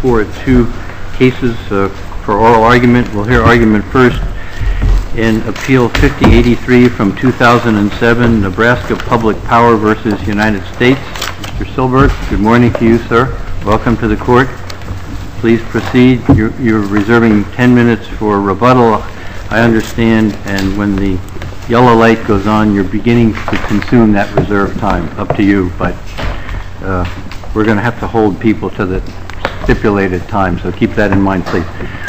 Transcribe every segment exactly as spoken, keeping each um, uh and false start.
before two cases uh, for oral argument. We'll hear argument first in Appeal fifty eighty-three from two thousand seven, Nebraska Public Power versus United States. Mister Silberg, good morning to you, sir. Welcome to the court. Please proceed. You're, you're reserving ten minutes for rebuttal, I understand, and when the yellow light goes on, you're beginning to consume that reserved time. Up to you, but uh, we're going to have to hold people to the stipulated time, so keep that in mind, please.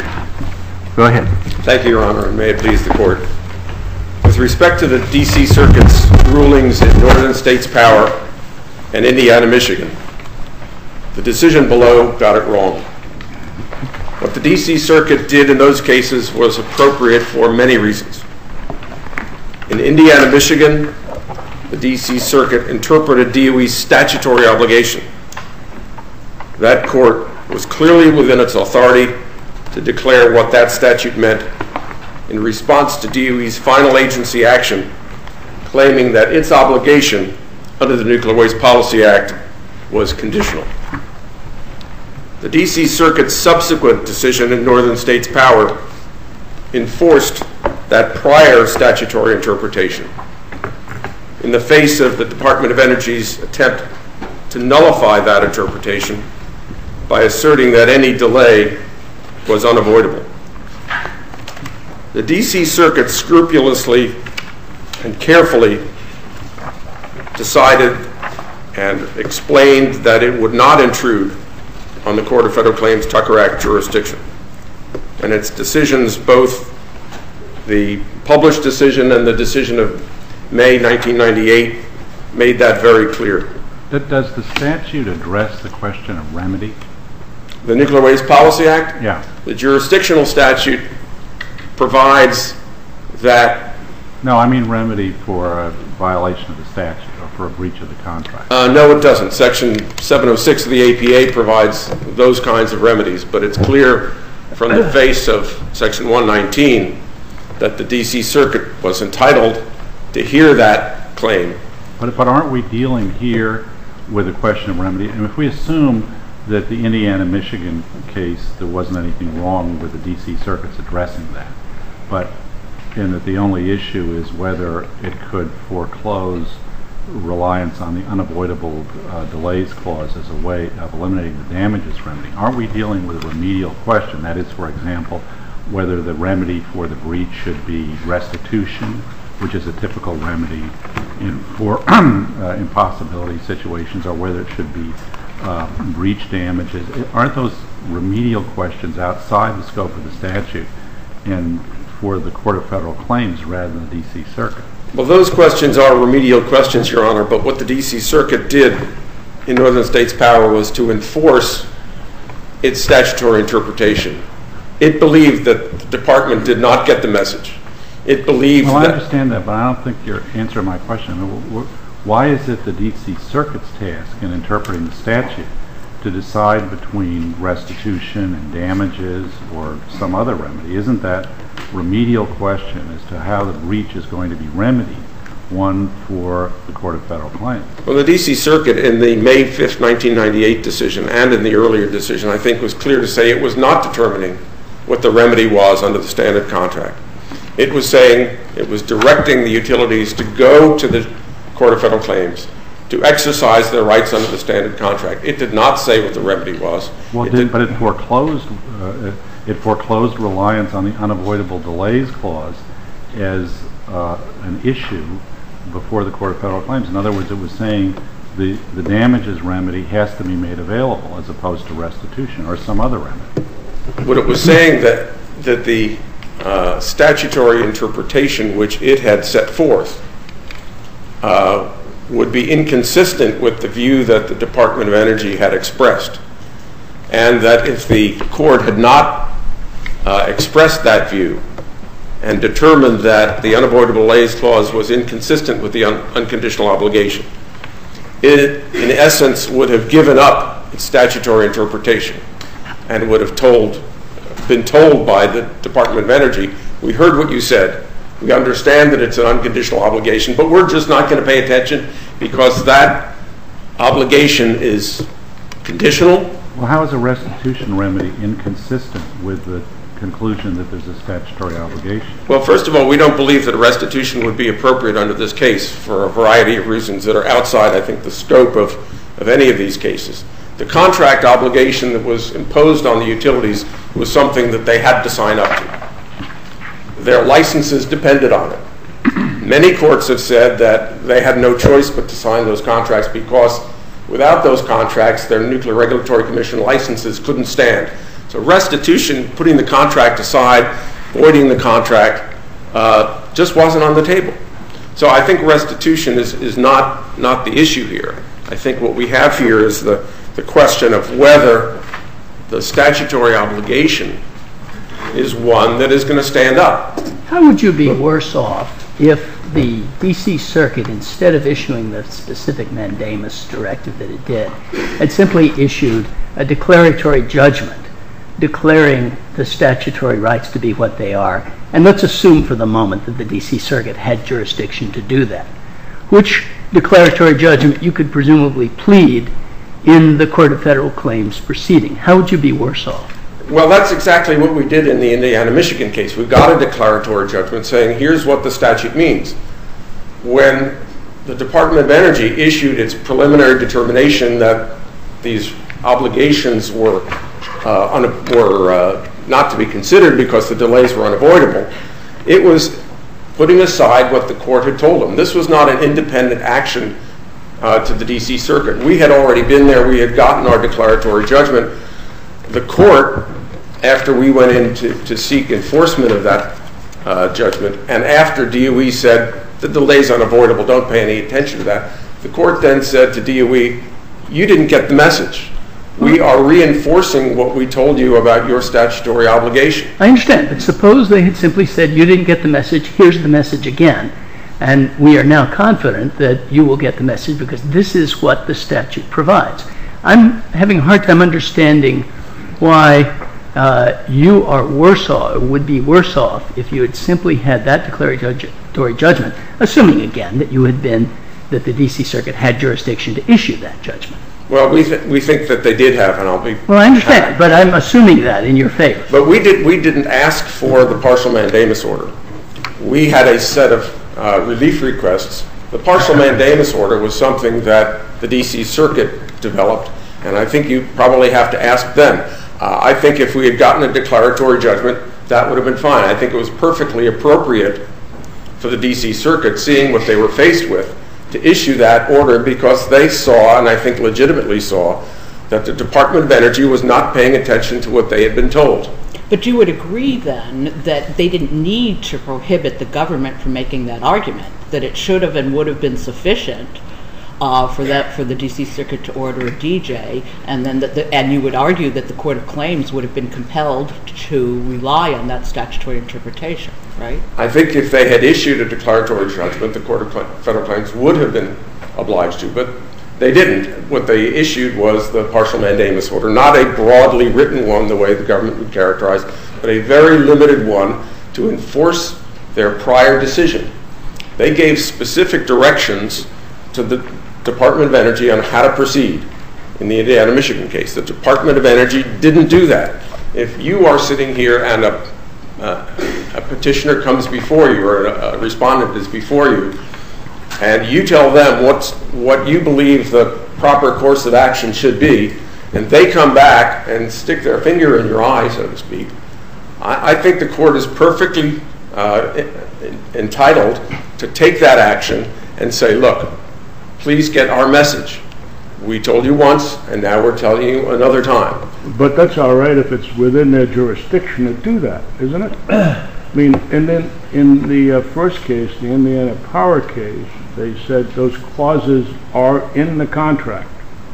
Go ahead. Thank you, Your Honor, and may it please the Court. With respect to the D C Circuit's rulings in Northern States Power and Indiana, Michigan, the decision below got it wrong. What the D C Circuit did in those cases was appropriate for many reasons. In Indiana, Michigan, the D C Circuit interpreted D O E's statutory obligation. That court was clearly within its authority to declare what that statute meant in response to D O E's final agency action, claiming that its obligation under the Nuclear Waste Policy Act was conditional. The D C Circuit's subsequent decision in Northern States Power enforced that prior statutory interpretation in the face of the Department of Energy's attempt to nullify that interpretation by asserting that any delay was unavoidable. The D C Circuit scrupulously and carefully decided and explained that it would not intrude on the Court of Federal Claims Tucker Act jurisdiction. And its decisions, both the published decision and the decision of May nineteen ninety-eight, made that very clear. Does the statute address the question of remedy? The Nuclear Waste Policy Act? Yeah. The jurisdictional statute provides that... No, I mean remedy for a violation of the statute or for a breach of the contract. Uh, no, it doesn't. Section seven oh six of the A P A provides those kinds of remedies, but it's clear from the face of Section one nineteen that the D C Circuit was entitled to hear that claim. But, but aren't we dealing here with a question of remedy? And if we assume that the Indiana-Michigan case, there wasn't anything wrong with the D C Circuit's addressing that, but in that the only issue is whether it could foreclose reliance on the unavoidable uh, delays clause as a way of eliminating the damages remedy, aren't we dealing with a remedial question? That is, for example, whether the remedy for the breach should be restitution, which is a typical remedy in, for uh, impossibility situations, or whether it should be uh, breach damages. Aren't those remedial questions outside the scope of the statute and for the Court of Federal Claims rather than the D C Circuit? Well, those questions are remedial questions, Your Honor, but what the D C Circuit did in Northern States Power was to enforce its statutory interpretation. It believed that the department did not get the message. It believed well, that... Well, I understand that, but I don't think you're answering my question. Why is it the D C Circuit's task in interpreting the statute to decide between restitution and damages or some other remedy? Isn't that remedial question as to how the breach is going to be remedied one for the Court of Federal Claims? Well, the D C Circuit in the May fifth, nineteen ninety-eight decision and in the earlier decision, I think, was clear to say it was not determining what the remedy was under the standard contract. It was saying, it was directing the utilities to go to the Court of Federal Claims to exercise their rights under the standard contract. It did not say what the remedy was. Well, it did, but it foreclosed, uh, it foreclosed reliance on the unavoidable delays clause as uh, an issue before the Court of Federal Claims. In other words, it was saying the, the damages remedy has to be made available as opposed to restitution or some other remedy. What it was saying that, that the uh, statutory interpretation which it had set forth uh, would be inconsistent with the view that the Department of Energy had expressed, and that if the court had not uh, expressed that view and determined that the unavoidable delays clause was inconsistent with the un- unconditional obligation, it in essence would have given up its statutory interpretation and would have told, been told by the Department of Energy, we heard what you said, we understand that it's an unconditional obligation, but we're just not going to pay attention because that obligation is conditional Well, how is a restitution remedy inconsistent with the conclusion that there's a statutory obligation? Well, first of all, we don't believe that a restitution would be appropriate under this case for a variety of reasons that are outside, I think, the scope of, of any of these cases. The contract obligation that was imposed on the utilities was something that they had to sign up to. Their licenses depended on it. Many courts have said that they had no choice but to sign those contracts because without those contracts, their Nuclear Regulatory Commission licenses couldn't stand. So restitution, putting the contract aside, voiding the contract, uh, just wasn't on the table. So I think restitution is, is not, not the issue here. I think what we have here is the, the question of whether the statutory obligation is one that is going to stand up. How would you be worse off if the D C Circuit, instead of issuing the specific mandamus directive that it did, had simply issued a declaratory judgment declaring the statutory rights to be what they are? And let's assume for the moment that the D C Circuit had jurisdiction to do that. Which declaratory judgment you could presumably plead in the Court of Federal Claims proceeding? How would you be worse off? Well, that's exactly what we did in the Indiana-Michigan case. We got a declaratory judgment saying, here's what the statute means. When the Department of Energy issued its preliminary determination that these obligations were, uh, un- were uh, not to be considered because the delays were unavoidable, it was putting aside what the court had told them. This was not an independent action uh, to the D C Circuit. We had already been there. We had gotten our declaratory judgment. The court, after we went in to, to seek enforcement of that uh, judgment, and after D O E said, the delay is unavoidable, don't pay any attention to that, the court then said to D O E, you didn't get the message. We are reinforcing what we told you about your statutory obligation. I understand, but suppose they had simply said, you didn't get the message, here's the message again, and we are now confident that you will get the message because this is what the statute provides. I'm having a hard time understanding why uh, you are worse off, would be worse off if you had simply had that declaratory judgment, assuming again that you had been, that the D C Circuit had jurisdiction to issue that judgment. Well, we th- we think that they did have, and I'll be. Well, I understand, but I'm assuming that in your favor. But we did we didn't ask for the partial mandamus order. We had a set of uh, relief requests. The partial mandamus order was something that the D C Circuit developed, and I think you probably have to ask them. Uh, I think if we had gotten a declaratory judgment, that would have been fine. I think it was perfectly appropriate for the D C Circuit, seeing what they were faced with, to issue that order because they saw, and I think legitimately saw, that the Department of Energy was not paying attention to what they had been told. But you would agree then that they didn't need to prohibit the government from making that argument, that it should have and would have been sufficient uh, for that for the D C Circuit to order a D J, and then that the, and you would argue that the Court of Claims would have been compelled to rely on that statutory interpretation, right? I think if they had issued a declaratory judgment, the Court of Federal Claims would have been obliged to, but they didn't. What they issued was the partial mandamus order, not a broadly written one the way the government would characterize, but a very limited one to enforce their prior decision. They gave specific directions to the Department of Energy on how to proceed in the Indiana-Michigan case. The Department of Energy didn't do that. If you are sitting here and a, uh, a petitioner comes before you or a, a respondent is before you, and you tell them what's, what you believe the proper course of action should be, and they come back and stick their finger in your eye, so to speak, I, I think the court is perfectly uh, entitled to take that action and say, look, please get our message. We told you once, and now we're telling you another time. But that's all right if it's within their jurisdiction to do that, isn't it? I mean, and then in the uh, first case, the Indiana Power case, they said those clauses are in the contract.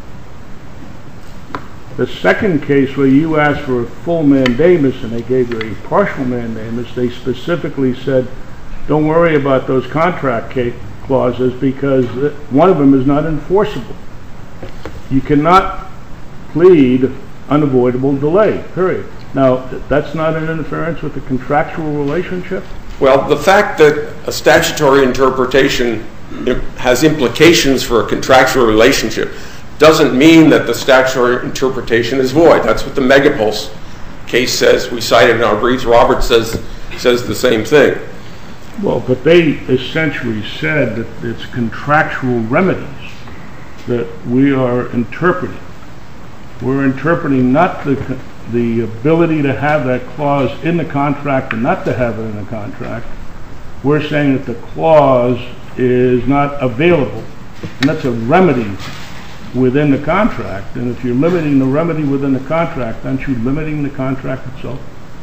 The second case where you asked for a full mandamus and they gave you a partial mandamus, they specifically said, don't worry about those contract ca- clauses because one of them is not enforceable. You cannot plead unavoidable delay, period. Now, that's not an interference with the contractual relationship? Well, the fact that a statutory interpretation has implications for a contractual relationship doesn't mean that the statutory interpretation is void. That's what the Megapulse case says. We cited in our briefs. Robert says says the same thing. Well, but they essentially said that it's contractual remedies that we are interpreting. We're interpreting not the the ability to have that clause in the contract and not to have it in the contract. We're saying that the clause is not available, and that's a remedy within the contract. And if you're limiting the remedy within the contract, aren't you limiting the contract itself?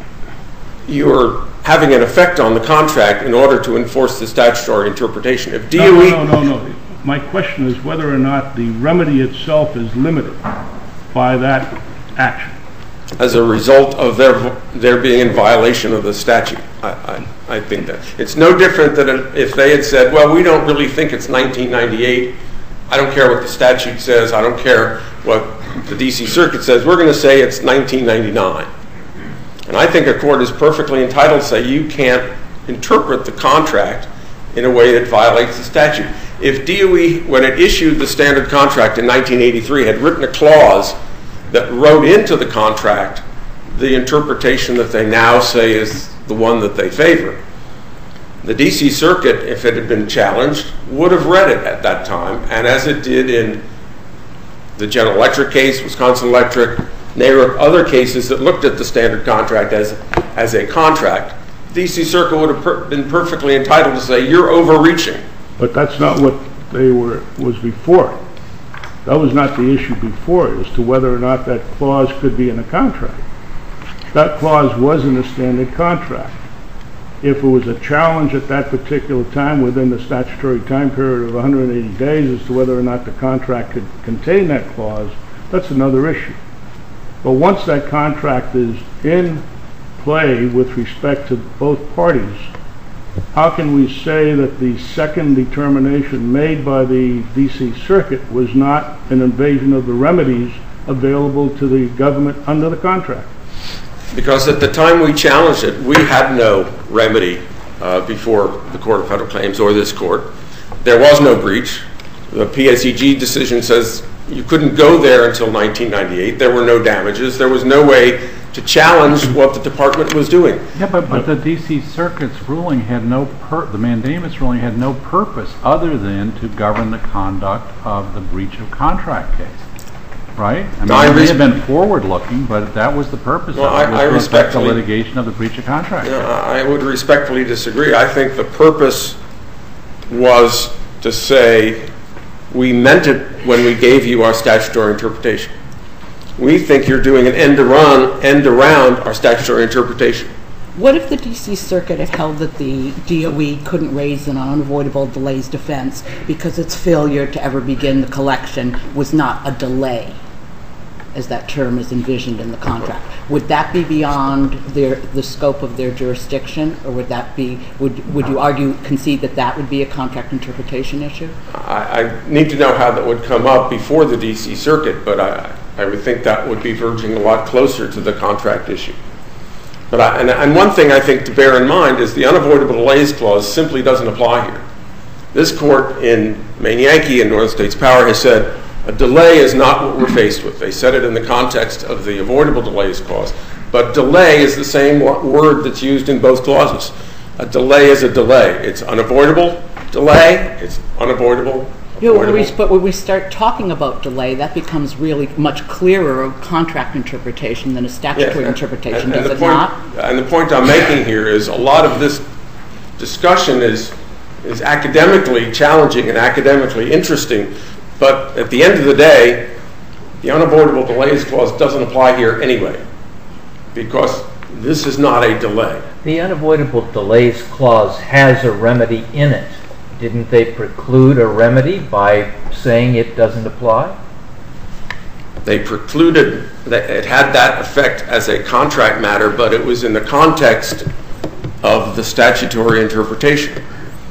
You're having an effect on the contract in order to enforce the statutory interpretation. If D O E... No, no, no, no. My question is whether or not the remedy itself is limited by that action. As a result of their their being in violation of the statute. I, I, I think that. It's no different than if they had said, well, we don't really think it's nineteen ninety-eight. I don't care what the statute says. I don't care what the D C Circuit says. We're going to say it's nineteen ninety-nine. And I think a court is perfectly entitled to say you can't interpret the contract in a way that violates the statute. If D O E, when it issued the standard contract in nineteen eighty-three, had written a clause that wrote into the contract the interpretation that they now say is the one that they favor, the D C Circuit, if it had been challenged, would have read it at that time, and as it did in the General Electric case, Wisconsin Electric, N A R U C, other cases that looked at the standard contract as, as a contract, the D C Circuit would have per- been perfectly entitled to say, you're overreaching. But that's not what they were was before. That was not the issue before, as to whether or not that clause could be in a contract. That clause was in the standard contract. If it was a challenge at that particular time within the statutory time period of one hundred eighty days as to whether or not the contract could contain that clause, that's another issue. But once that contract is in play with respect to both parties, how can we say that the second determination made by the D C Circuit was not an invasion of the remedies available to the government under the contract? Because at the time we challenged it, we had no remedy uh, before the Court of Federal Claims or this court. There was no breach. The P S E G decision says you couldn't go there until nineteen ninety-eight. There were no damages. There was no way to challenge what the department was doing. Yeah, but, but the D C Circuit's ruling had no, pur- the mandamus ruling had no purpose other than to govern the conduct of the breach of contract case. Right? I mean, No, I it may res- have been forward-looking, but that was the purpose Well, of I- it, was I to affect the respectfully- litigation of the breach of contract. You know, I would respectfully disagree. I think the purpose was to say we meant it when we gave you our statutory interpretation. We think you're doing an end around, end around our statutory interpretation. What if the D C Circuit had held that the D O E couldn't raise an unavoidable delays defense because its failure to ever begin the collection was not a delay, as that term is envisioned in the contract? Would that be beyond their, the scope of their jurisdiction, or would that be, would, would you argue, concede that that would be a contract interpretation issue? I, I need to know how that would come up before the D C Circuit, but I, I would think that would be verging a lot closer to the contract issue. But I, and, and one thing I think to bear in mind is the unavoidable delays clause simply doesn't apply here. This court in Maine Yankee and Northern States Power has said a delay is not what we're faced with. They said it in the context of the avoidable delays clause. But delay is the same word that's used in both clauses. A delay is a delay. It's unavoidable delay. It's unavoidable. You know, when we, but when we start talking about delay, that becomes really much clearer of contract interpretation than a statutory Yes, interpretation, and, and does the it point, not? And the point I'm making here is a lot of this discussion is is academically challenging and academically interesting, but at the end of the day, the unavoidable delays clause doesn't apply here anyway, because this is not a delay. The unavoidable delays clause has a remedy in it. Didn't they preclude a remedy by saying it doesn't apply? They precluded that it had that effect as a contract matter, but it was in the context of the statutory interpretation.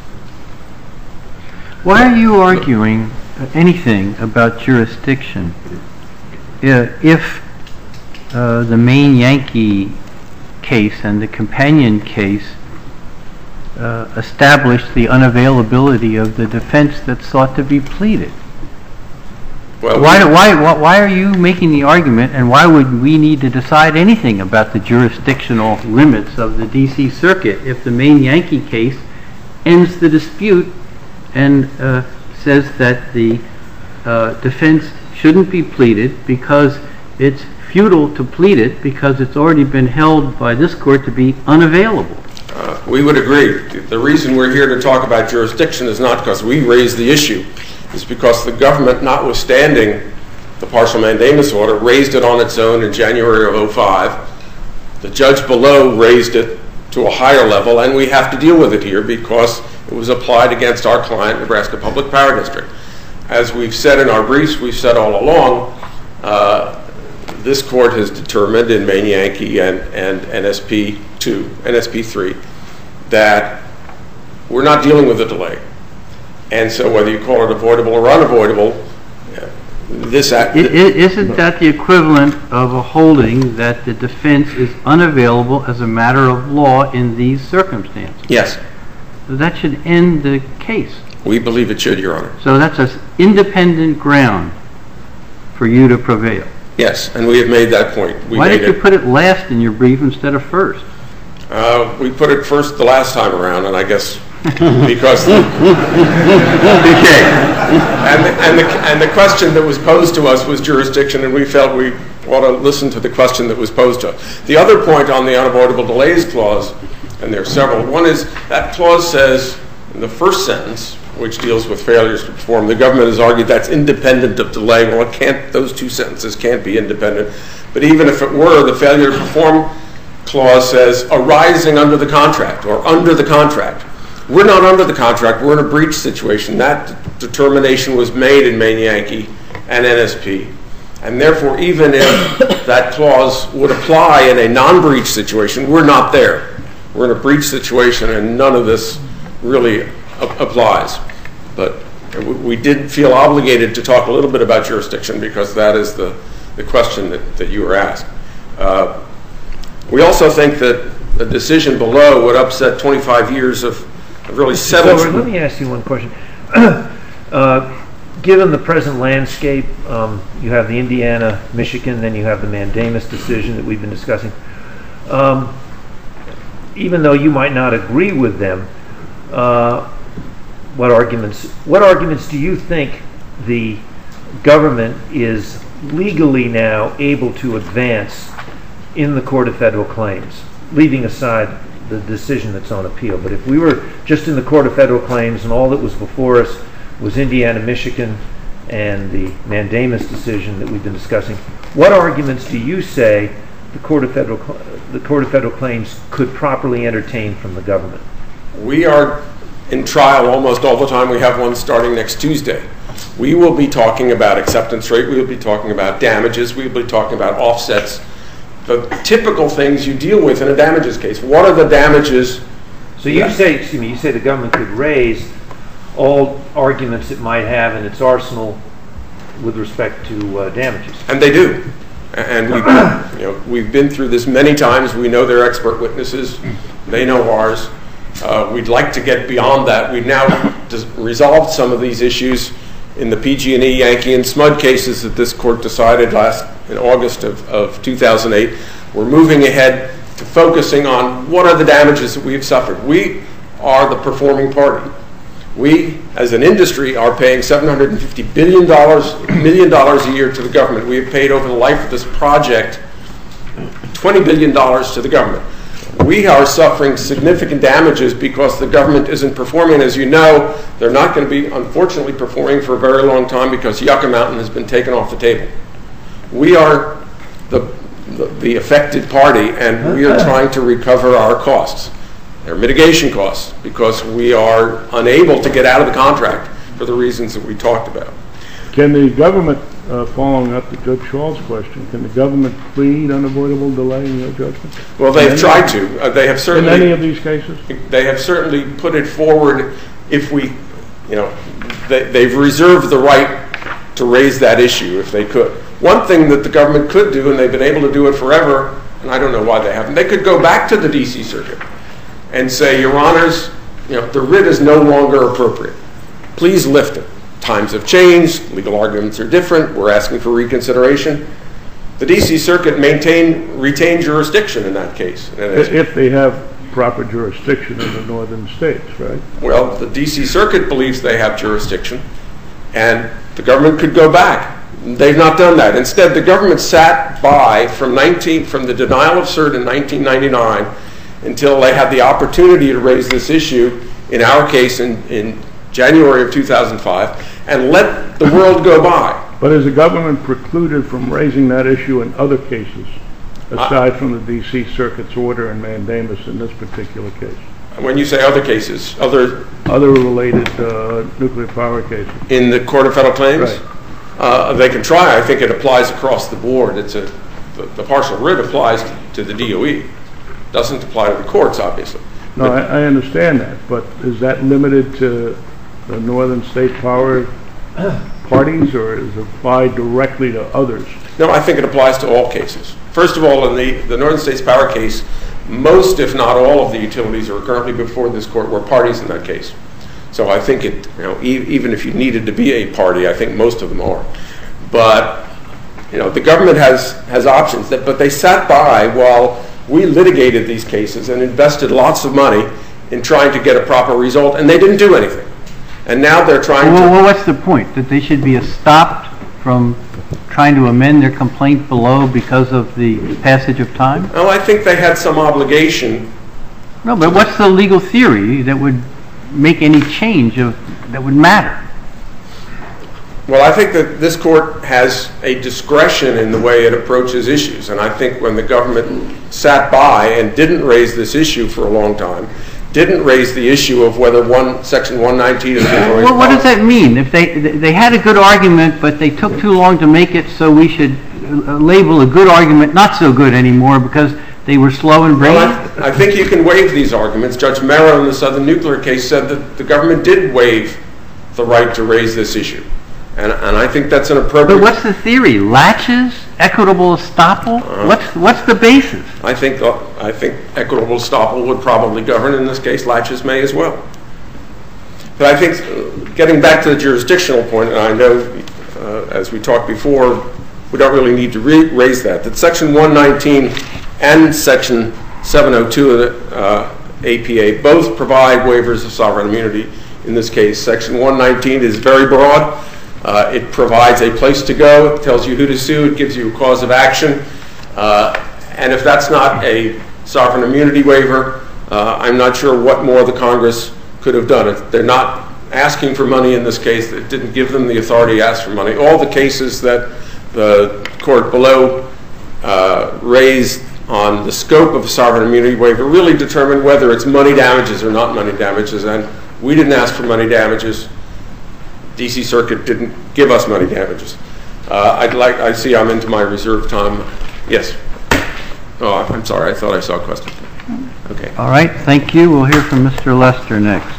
Why are you arguing anything about jurisdiction uh, if uh, the Maine Yankee case and the companion case uh, established the unavailability of the defense that sought to be pleaded? Well, Well, Why, we- why, why why are you making the argument, and why would we need to decide anything about the jurisdictional limits of the D C Circuit if the Maine Yankee case ends the dispute and uh, says that the uh, defense shouldn't be pleaded because it's futile to plead it because it's already been held by this court to be unavailable? Uh, we would agree. The reason we're here to talk about jurisdiction is not because we raised the issue. It's because the government, notwithstanding the partial mandamus order, raised it on its own in January of oh five. The judge below raised it to a higher level, and we have to deal with it here because it was applied against our client, Nebraska Public Power District. As we've said in our briefs, we've said all along, uh, this court has determined in Maine Yankee and, and N S P two, N S P three, that we're not dealing with a delay. And so whether you call it avoidable or unavoidable, this act... I- i- Isn't that the equivalent of a holding that the defense is unavailable as a matter of law in these circumstances? Yes, So that should end the case. we believe it should, Your Honor. So that's an independent ground for you to prevail. Yes, and we have made that point. We Why made did you it. put it last in your brief instead of first? Uh, we put it first the last time around, and I guess because... Okay. And the, and, the, and the question that was posed to us was jurisdiction, and we felt we ought to listen to the question that was posed to us. The other point on the unavoidable delays clause, and there are several, one is that clause says in the first sentence, which deals with failures to perform, the government has argued that's independent of delay. Well, it can't, those two sentences can't be independent. But even if it were, the failure to perform clause says arising under the contract or under the contract. We're not under the contract. We're in a breach situation. That d- determination was made in Maine Yankee and N S P. And therefore, even if that clause would apply in a non-breach situation, we're not there. We're in a breach situation, and none of this really a- applies. But we, we did feel obligated to talk a little bit about jurisdiction because that is the, the question that, that you were asked. Uh, we also think that the decision below would upset twenty-five years of really settled... So, let me ask you one question. uh, given the present landscape, um, you have the Indiana, Michigan, then you have the mandamus decision that we've been discussing. Um, even though you might not agree with them, uh, what arguments, what arguments do you think the government is legally now able to advance in the Court of Federal Claims, leaving aside the decision that's on appeal? But if we were just in the Court of Federal Claims and all that was before us was Indiana, Michigan, and the mandamus decision that we've been discussing, what arguments do you say the Court of Federal the Court of Federal Claims could properly entertain from the government? We are in trial almost all the time. We have one starting next Tuesday. We will be talking about acceptance rate. We will be talking about damages. We will be talking about offsets. The typical things you deal with in a damages case. What are the damages? So you say, excuse me, you say the government could raise all arguments it might have in its arsenal with respect to uh, damages. And they do. And we've, you know, we've been through this many times. We know they're expert witnesses. They know ours. Uh, we'd like to get beyond that. We've now dis- resolved some of these issues in the P G and E, Yankee, and SMUD cases that this court decided last in August of, of two thousand eight. We're moving ahead to focusing on what are the damages that we've suffered. We are the performing party. We, as an industry, are paying seven hundred fifty billion dollars, million dollars a year to the government. We have paid over the life of this project twenty billion dollars to the government. We are suffering significant damages because the government isn't performing. As you know, they're not going to be, unfortunately, performing for a very long time because Yucca Mountain has been taken off the table. We are the, the, the affected party, and we are trying to recover our costs. They're mitigation costs because we are unable to get out of the contract for the reasons that we talked about. Can the government, uh, following up to Judge Schall's question, can the government plead unavoidable delay in your judgment? Well, they've tried to. Uh, they have certainly. In any of these cases? They have certainly put it forward. If we, you know, they, they've reserved the right to raise that issue if they could. One thing that the government could do, and they've been able to do it forever, and I don't know why they haven't, they could go back to the D C Circuit and say, Your Honors, you know, the writ is no longer appropriate. Please lift it. times have changed, legal arguments are different, we're asking for reconsideration. The D C Circuit maintained, retained jurisdiction in that case. If they have proper jurisdiction in the northern states, right? Well, the D C Circuit believes they have jurisdiction, and the government could go back. They've not done that. Instead, the government sat by from nineteen from the denial of cert in nineteen ninety-nine until they had the opportunity to raise this issue, in our case in, in January of two thousand five, and let the world go by. But is the government precluded from raising that issue in other cases, aside from the D C Circuit's order and mandamus in this particular case? When you say other cases, other... Other related uh, nuclear power cases. In the Court of Federal Claims? Right. Uh, they can try. I think it applies across the board. It's a, the, the partial writ applies to the D O E. It doesn't apply to the courts, obviously. No, I, I understand that, but is that limited to the northern state power parties, or is it applied directly to others? No, I think it applies to all cases. First of all, in the, the Northern States Power case, most, if not all, of the utilities are currently before this court were parties in that case. So I think it, you know, e- even if you needed to be a party, I think most of them are. But, you know, the government has, has options, that, but they sat by while we litigated these cases and invested lots of money in trying to get a proper result, and they didn't do anything. And now they're trying well, to... Well, what's the point? That they should be stopped from trying to amend their complaint below because of the passage of time? Oh, I think they had some obligation. No, but what's the legal theory that would make any change of that would matter? Well, I think that this court has a discretion in the way it approaches issues, and I think when the government sat by and didn't raise this issue for a long time, didn't raise the issue of whether one Section one nineteen is going Well, what does that mean? If they they had a good argument, but they took too long to make it, so we should label a good argument not so good anymore because they were slow in bringing well, it? I, I think you can waive these arguments. Judge Merrow in the Southern Nuclear case said that the government did waive the right to raise this issue. And, and I think that's an appropriate... But what's the theory? Latches? Equitable estoppel? Uh, what's what's the basis? I think uh, I think equitable estoppel would probably govern in this case. Latches may as well. But I think, uh, getting back to the jurisdictional point, and I know, uh, as we talked before, we don't really need to re- raise that, that Section one nineteen and Section seven oh two of the uh, A P A both provide waivers of sovereign immunity. In this case, Section one nineteen is very broad. Uh, it provides a place to go. It tells you who to sue. It gives you a cause of action. Uh, and if that's not a sovereign immunity waiver, uh, I'm not sure what more the Congress could have done. If they're not asking for money in this case. It didn't give them the authority to ask for money. All the cases that the court below uh, raised on the scope of a sovereign immunity waiver really determined whether it's money damages or not money damages. And we didn't ask for money damages. D C Circuit didn't give us money damages. Uh, I'd like. I see I'm into my reserved time. Yes. Oh, I'm sorry. I thought I saw a question. Okay. All right. Thank you. We'll hear from Mister Lester next.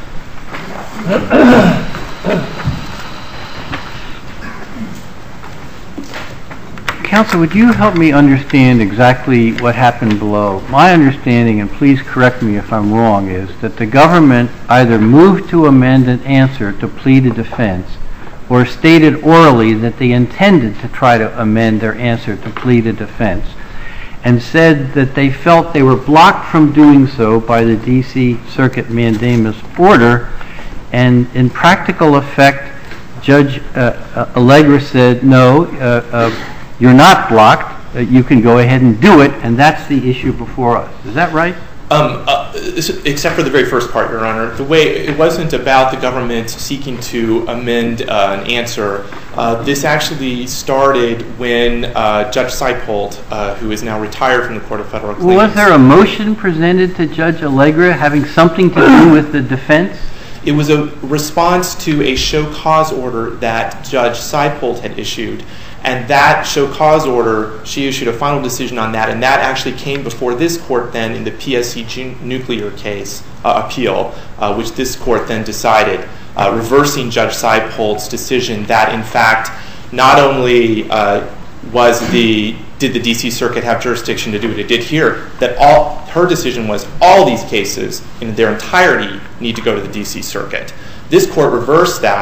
Counsel, would you help me understand exactly what happened below? My understanding, and please correct me if I'm wrong, is that the government either moved to amend an answer to plead a defense or stated orally that they intended to try to amend their answer to plead a defense and said that they felt they were blocked from doing so by the D C Circuit mandamus order, and in practical effect, Judge uh, Allegra said, no, uh, uh, you're not blocked. Uh, you can go ahead and do it, and that's the issue before us. Is that right? Um, uh, except for the very first part, Your Honor. The way it wasn't about the government seeking to amend uh, an answer. Uh, this actually started when uh, Judge Seipold, uh, who is now retired from the Court of Federal Claims. Well, was there a motion presented to Judge Allegra having something to do with the defense? It was a response to a show cause order that Judge Seipold had issued. And that show cause order, she issued a final decision on that, and that actually came before this court then in the P S C G nuclear case uh, appeal, uh, which this court then decided, uh, reversing Judge Seipold's decision that, in fact, not only uh, was the did the D C Circuit have jurisdiction to do what it did here, that all her decision was all these cases in their entirety need to go to the D C Circuit. This court reversed that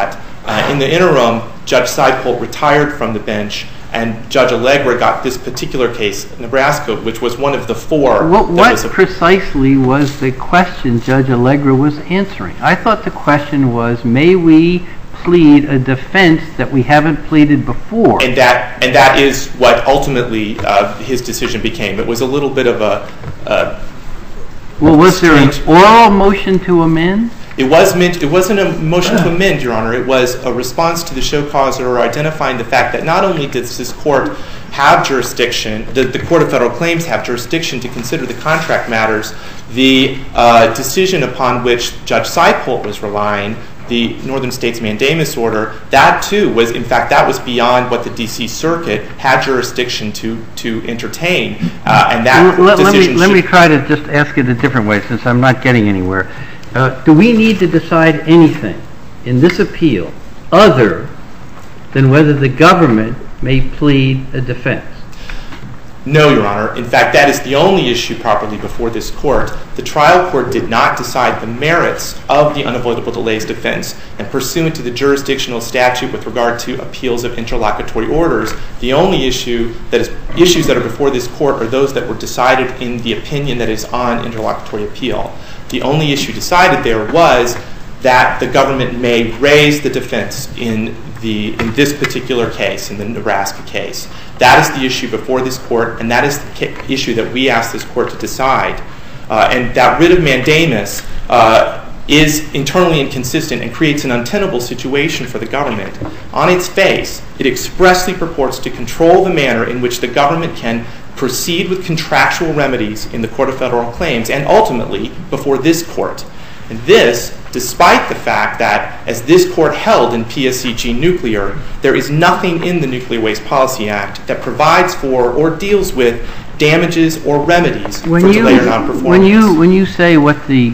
Uh, in the interim, Judge Seipold retired from the bench, and Judge Allegra got this particular case, Nebraska, which was one of the four. What, what was a, precisely was the question Judge Allegra was answering? I thought the question was, may we plead a defense that we haven't pleaded before? And that and that is what ultimately uh, his decision became. It was a little bit of a... Uh, well, was there an oral motion to amend? It was meant. It wasn't a motion to amend, Your Honor. It was a response to the show cause order identifying the fact that not only does this court have jurisdiction, the, the Court of Federal Claims have jurisdiction to consider the contract matters, the uh, decision upon which Judge Seipold was relying, the Northern States Mandamus Order, that too was, in fact, that was beyond what the D C Circuit had jurisdiction to to entertain, uh, and that let, decision let me let should, me try to just ask it a different way, since I'm not getting anywhere. Uh, do we need to decide anything in this appeal other than whether the government may plead a defense? No, Your Honor. In fact, that is the only issue properly before this court. The trial court did not decide the merits of the unavoidable delays defense, and pursuant to the jurisdictional statute with regard to appeals of interlocutory orders, the only issue that is issues that are before this court are those that were decided in the opinion that is on interlocutory appeal. The only issue decided there was that the government may raise the defense in the in this particular case, in the Nebraska case. That is the issue before this court, and that is the ca- issue that we asked this court to decide. Uh, and that writ of mandamus uh, is internally inconsistent and creates an untenable situation for the government. On its face, it expressly purports to control the manner in which the government can proceed with contractual remedies in the Court of Federal Claims and ultimately before this court. And this, despite the fact that, as this court held in P S C G Nuclear, there is nothing in the Nuclear Waste Policy Act that provides for or deals with damages or remedies when for you, delay or non-performance. When you, when you say what the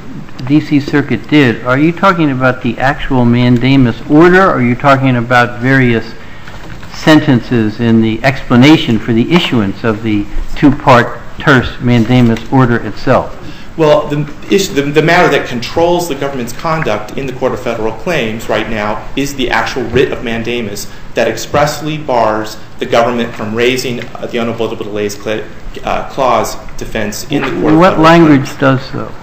D C Circuit did, are you talking about the actual mandamus order, or are you talking about various sentences in the explanation for the issuance of the two-part terse mandamus order itself? Well, the, issue, the, the matter that controls the government's conduct in the Court of Federal Claims right now is the actual writ of mandamus that expressly bars the government from raising uh, the unavoidable delays cl- uh, clause defense in the Court of What Federal language Claims. does so?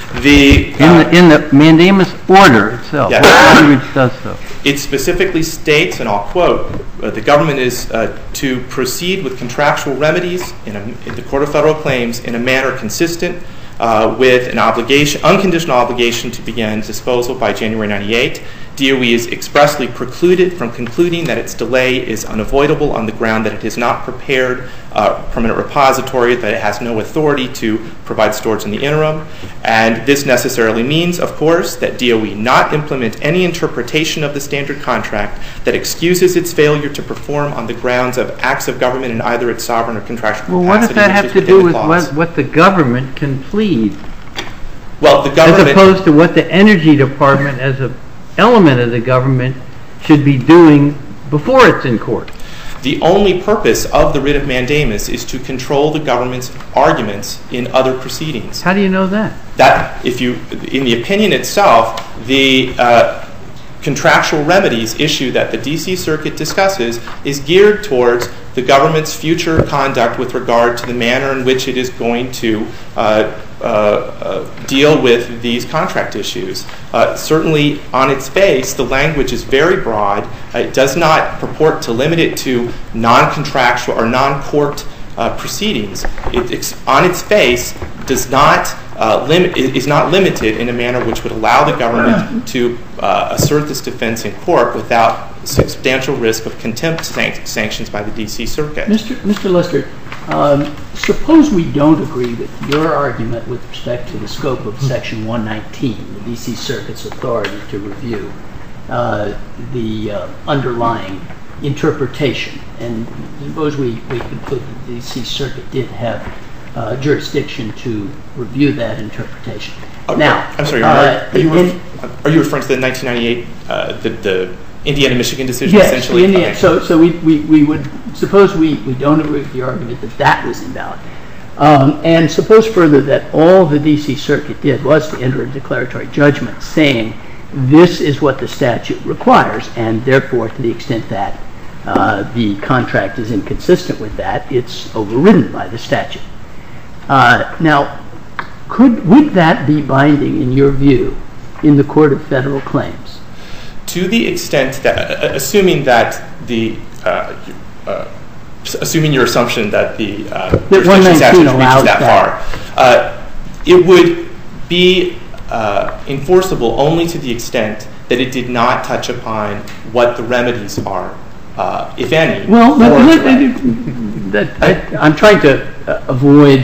The, uh, in, the, in the mandamus order itself, yes. What language does so? It specifically states, and I'll quote, uh, the government is uh, to proceed with contractual remedies in, a, in the Court of Federal Claims in a manner consistent Uh, with an obligation, unconditional obligation to begin disposal by January ninety-eight. D O E is expressly precluded from concluding that its delay is unavoidable on the ground that it has not prepared a permanent repository, that it has no authority to provide storage in the interim. And this necessarily means, of course, that D O E not implement any interpretation of the standard contract that excuses its failure to perform on the grounds of acts of government in either its sovereign or contractual Well, what capacity. does that which have is to within do the with clause. what, what the government can plead, Well, the government, as opposed to what the Energy Department, as an element of the government, should be doing before it's in court? the only purpose of the writ of mandamus is to control the government's arguments in other proceedings. How do you know that? That, if you, in the opinion itself, the uh, contractual remedies issue that the D C Circuit discusses is geared towards the government's future conduct with regard to the manner in which it is going to uh, uh, uh, deal with these contract issues. Uh, certainly, on its face, the language is very broad. Uh, it does not purport to limit it to non-contractual or non-court uh, proceedings. It, it's, on its face, does not uh, limit is not limited in a manner which would allow the government to uh, assert this defense in court without substantial risk of contempt san- sanctions by the D C Circuit. Mister Mister Lester, um, suppose we don't agree with your argument with respect to the scope of Section one nineteen, the D C Circuit's authority to review uh, the uh, underlying interpretation, and suppose we, we conclude that the D C Circuit did have uh, jurisdiction to review that interpretation. Uh, now, I'm sorry, uh, are, you in, ref- are you referring to the nineteen ninety-eight, uh, the, the Indiana-Michigan decision, yes, essentially? Indiana. Okay. So, so we, we, we would suppose we, we don't agree with the argument that that was invalid, um, and suppose further that all the D C Circuit did was to enter a declaratory judgment saying this is what the statute requires, and therefore, to the extent that uh, the contract is inconsistent with that, it's overridden by the statute. Uh, now, could would that be binding, in your view, in the Court of Federal Claims? To the extent that, uh, assuming that the, uh, uh, assuming your assumption that the uh, jurisdiction statute reaches that, that far, uh, it would be uh, enforceable only to the extent that it did not touch upon what the remedies are, uh, if any. Well, that, that, I, I'm trying to uh, avoid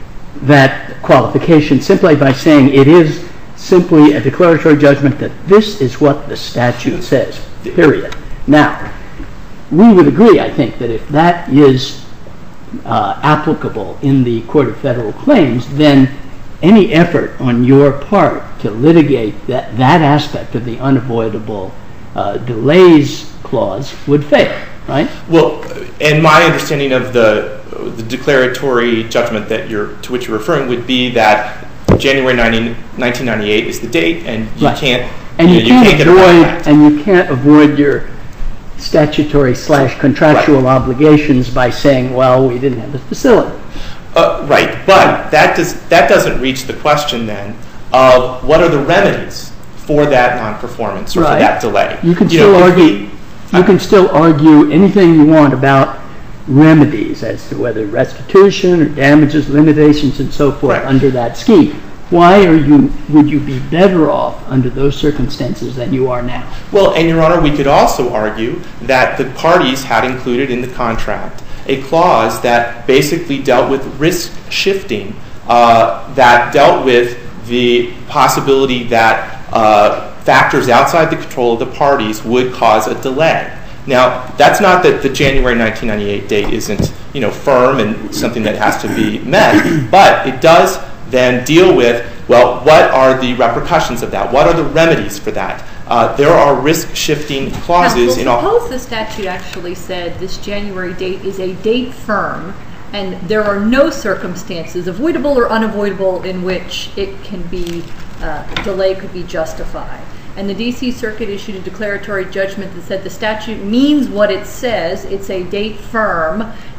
that qualification simply by saying it is simply a declaratory judgment that this is what the statute says, period. Now, we would agree, I think, that if that is uh, applicable in the Court of Federal Claims, then any effort on your part to litigate that, that aspect of the unavoidable uh, delays clause would fail, right? Well, and my understanding of the, the declaratory judgment that you're, to which you're referring would be that January nineteen ninety-eight is the date, and you right. can't, and you, you, can't, you can't get avoid, around that. And you can't avoid your statutory slash contractual right. obligations by saying, well, we didn't have the facility. Uh, right, but that does that doesn't reach the question then of what are the remedies for that non-performance or right. for that delay. You can you still know, argue. We, you can still argue anything you want about remedies as to whether restitution or damages, limitations, and so forth right. under that scheme. Why are you? Would you be better off under those circumstances than you are now? Well, and Your Honor, we could also argue that the parties had included in the contract a clause that basically dealt with risk shifting, uh, that dealt with the possibility that uh, factors outside the control of the parties would cause a delay. Now, that's not that the January nineteen ninety-eight date isn't, you know, firm and something that has to be met, but it does then deal with, well, what are the repercussions of that? What are the remedies for that? Uh, there are risk-shifting clauses now, in all. Suppose the statute actually said this January date is a date firm, and there are no circumstances, avoidable or unavoidable, in which it can be uh, delay could be justified. And the D C Circuit issued a declaratory judgment that said the statute means what it says. It's a date firm.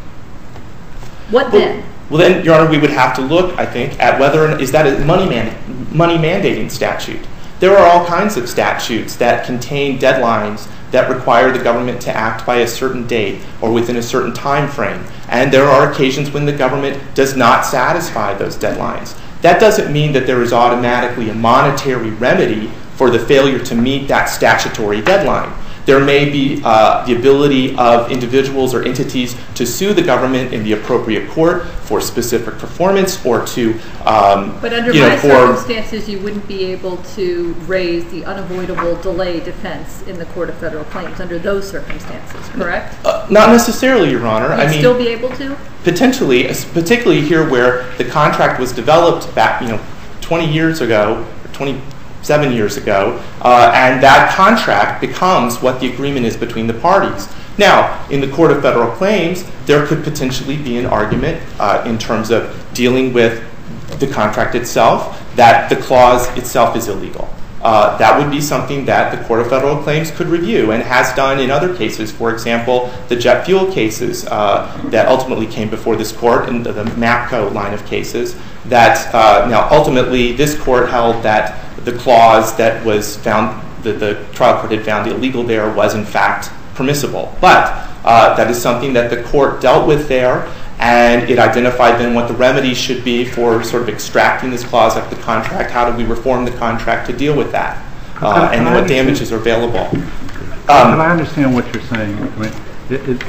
What well, then? Well, then, Your Honor, we would have to look, I think, at whether is that a money man, money mandating statute. There are all kinds of statutes that contain deadlines that require the government to act by a certain date or within a certain time frame. And there are occasions when the government does not satisfy those deadlines. That doesn't mean that there is automatically a monetary remedy for the failure to meet that statutory deadline. There may be uh, the ability of individuals or entities to sue the government in the appropriate court for specific performance or to, um, But under you know, my for circumstances, you wouldn't be able to raise the unavoidable delay defense in the Court of Federal Claims under those circumstances, correct? Uh, not necessarily, Your Honor. You'd I mean, still be able to? Potentially, particularly here where the contract was developed back, you know, twenty years ago, or twenty-seven years ago, uh, and that contract becomes what the agreement is between the parties. Now, in the Court of Federal Claims, there could potentially be an argument uh, in terms of dealing with the contract itself that the clause itself is illegal. Uh, that would be something that the Court of Federal Claims could review and has done in other cases. For example, the jet fuel cases uh, that ultimately came before this court and the, the MAPCO line of cases that uh, now ultimately this court held that the clause that was found, that the trial court had found illegal there was in fact permissible. But uh, that is something that the court dealt with there, and it identified then what the remedies should be for sort of extracting this clause out of the contract. How do we reform the contract to deal with that? Uh, and then what damages are available. Um, Can I understand what you're saying? I mean, it, it,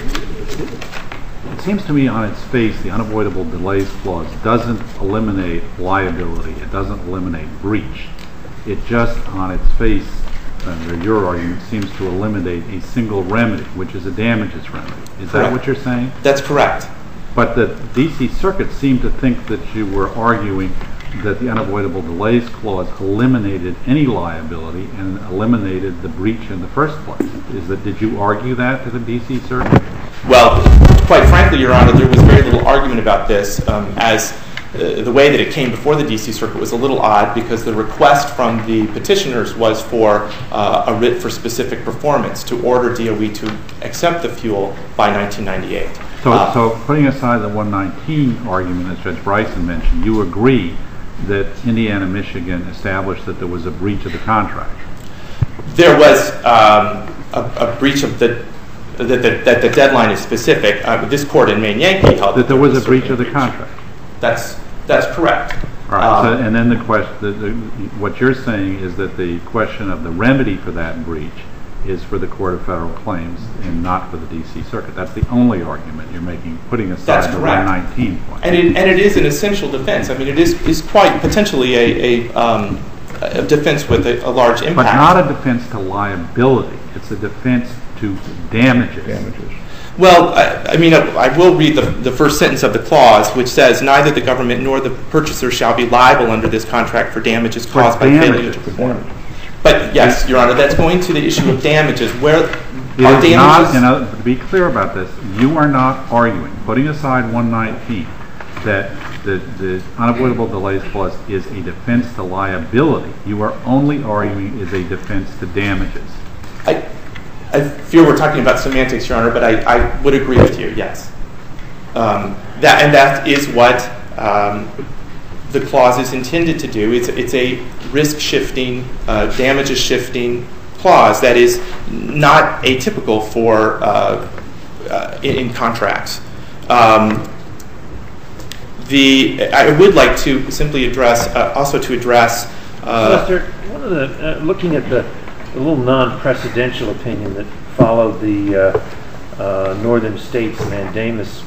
it, it seems to me on its face the unavoidable delays clause doesn't eliminate liability. It doesn't eliminate breach. It just on its face, under your argument, seems to eliminate a single remedy, which is a damages remedy. Is that what you're saying? That's correct. But the D C Circuit seemed to think that you were arguing that the unavoidable delays clause eliminated any liability and eliminated the breach in the first place. Is that, did you argue that to the D C Circuit? Well, quite frankly, Your Honor, there was very little argument about this. Um, as uh, the way that it came before the D C Circuit was a little odd because the request from the petitioners was for uh, a writ for specific performance to order D O E to accept the fuel by nineteen ninety-eight. So, uh, so putting aside the one nineteen argument, as Judge Bryson mentioned, you agree that Indiana, Michigan established that there was a breach of the contract? There was um, a, a breach of the that the, that the deadline is specific. Uh, this court in Maine Yankee held that there was a breach of the contract. That's that's correct. All right. Um, so, and then the question, the, the, what you're saying is that the question of the remedy for that breach is for the Court of Federal Claims and not for the D C Circuit. That's the only argument you're making, putting aside the one nineteen point. And it, and it is an essential defense. I mean, it is is quite potentially a, a, um, a defense with a, a large impact. But not a defense to liability. It's a defense to damages. Damages. Well, I, I mean, I, I will read the, the first sentence of the clause, which says, neither the government nor the purchaser shall be liable under this contract for damages caused by failure to perform. But yes, Your Honor, that's going to the issue of damages. Where It are is not, damages? and uh, to be clear about this, you are not arguing, putting aside one nineteen, that the, the unavoidable delays clause is a defense to liability. You are only arguing is a defense to damages. I, I fear we're talking about semantics, Your Honor, but I, I would agree with you, yes. Um, that, and that is what um, the clause is intended to do. It's, it's a risk-shifting, uh, damages-shifting clause that is not atypical for uh, uh, in, in contracts. Um, the I would like to simply address, uh, also to address. Uh, Lester, one of the uh, looking at the, the little non-precedential opinion that followed the uh, uh, Northern States mandamus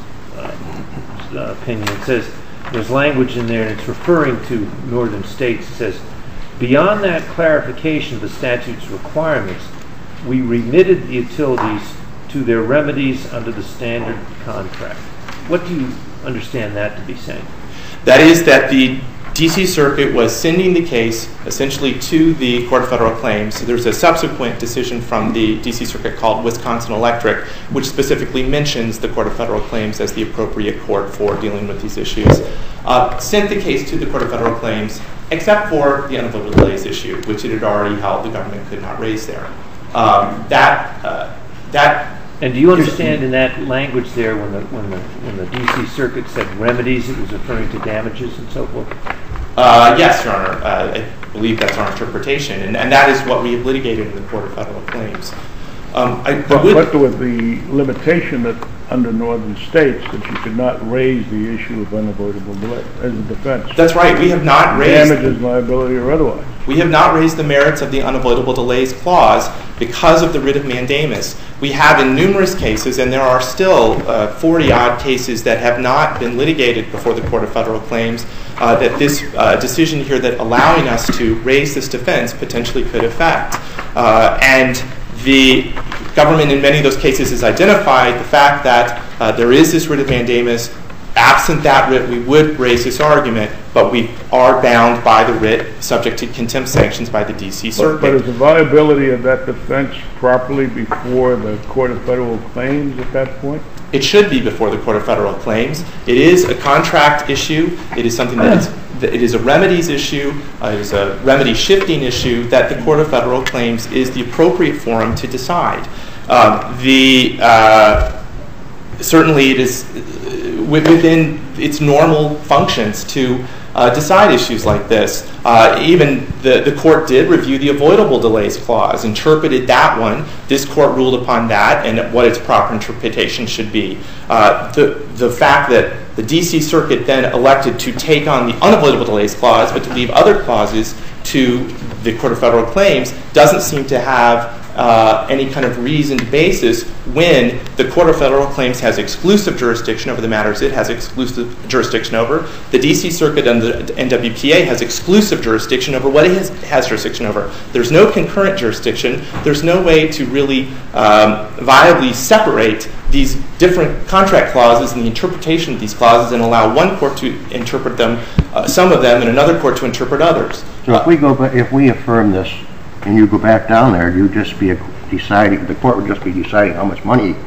uh, opinion, it says there's language in there, and it's referring to Northern States. It says, beyond that clarification of the statute's requirements, we remitted the utilities to their remedies under the standard contract. What do you understand that to be saying? That is that the D C Circuit was sending the case essentially to the Court of Federal Claims. So there's a subsequent decision from the D C Circuit called Wisconsin Electric, which specifically mentions the Court of Federal Claims as the appropriate court for dealing with these issues. Uh, sent the case to the Court of Federal Claims, except for the unavoidable delays issue, which it had already held the government could not raise there. Um, that uh, that. And do you understand in that language there, when the when the when the D C Circuit said remedies, it was referring to damages and so forth? Uh, yes, Your Honor. Uh, I believe that's our interpretation, and, and that is what we have litigated in the Court of Federal Claims. Um, I, But, I would, but with the limitation that under Northern States that you could not raise the issue of unavoidable delay as a defense. That's right. We have not raised damages, liability, or otherwise. We have not raised the merits of the unavoidable delays clause because of the writ of mandamus. We have in numerous cases, and there are still uh, forty-odd cases that have not been litigated before the Court of Federal Claims, uh, that this uh, decision here that allowing us to raise this defense potentially could affect. Uh, and the government in many of those cases has identified the fact that uh, there is this writ of mandamus. Absent that writ, we would raise this argument, but we are bound by the writ, subject to contempt sanctions by the D C Circuit. But, but is the viability of that defense properly before the Court of Federal Claims at that point? It should be before the Court of Federal Claims. It is a contract issue. It is something that is, it is a remedies issue. Uh, it is a remedy shifting issue that the Court of Federal Claims is the appropriate forum to decide. Um, the uh, certainly it is within its normal functions to uh, decide issues like this. Uh, even the, the court did review the avoidable delays clause, interpreted that one. This court ruled upon that and what its proper interpretation should be. Uh, the, the fact that the D C Circuit then elected to take on the unavoidable delays clause but to leave other clauses to the Court of Federal Claims doesn't seem to have Uh, any kind of reasoned basis when the Court of Federal Claims has exclusive jurisdiction over the matters it has exclusive jurisdiction over. The D C Circuit and the N W P A has exclusive jurisdiction over what it has, has jurisdiction over. There's no concurrent jurisdiction. There's no way to really um, viably separate these different contract clauses and the interpretation of these clauses and allow one court to interpret them, uh, some of them, and another court to interpret others. So if we go, if we affirm this, and you go back down there, you just be deciding, the court would just be deciding how much money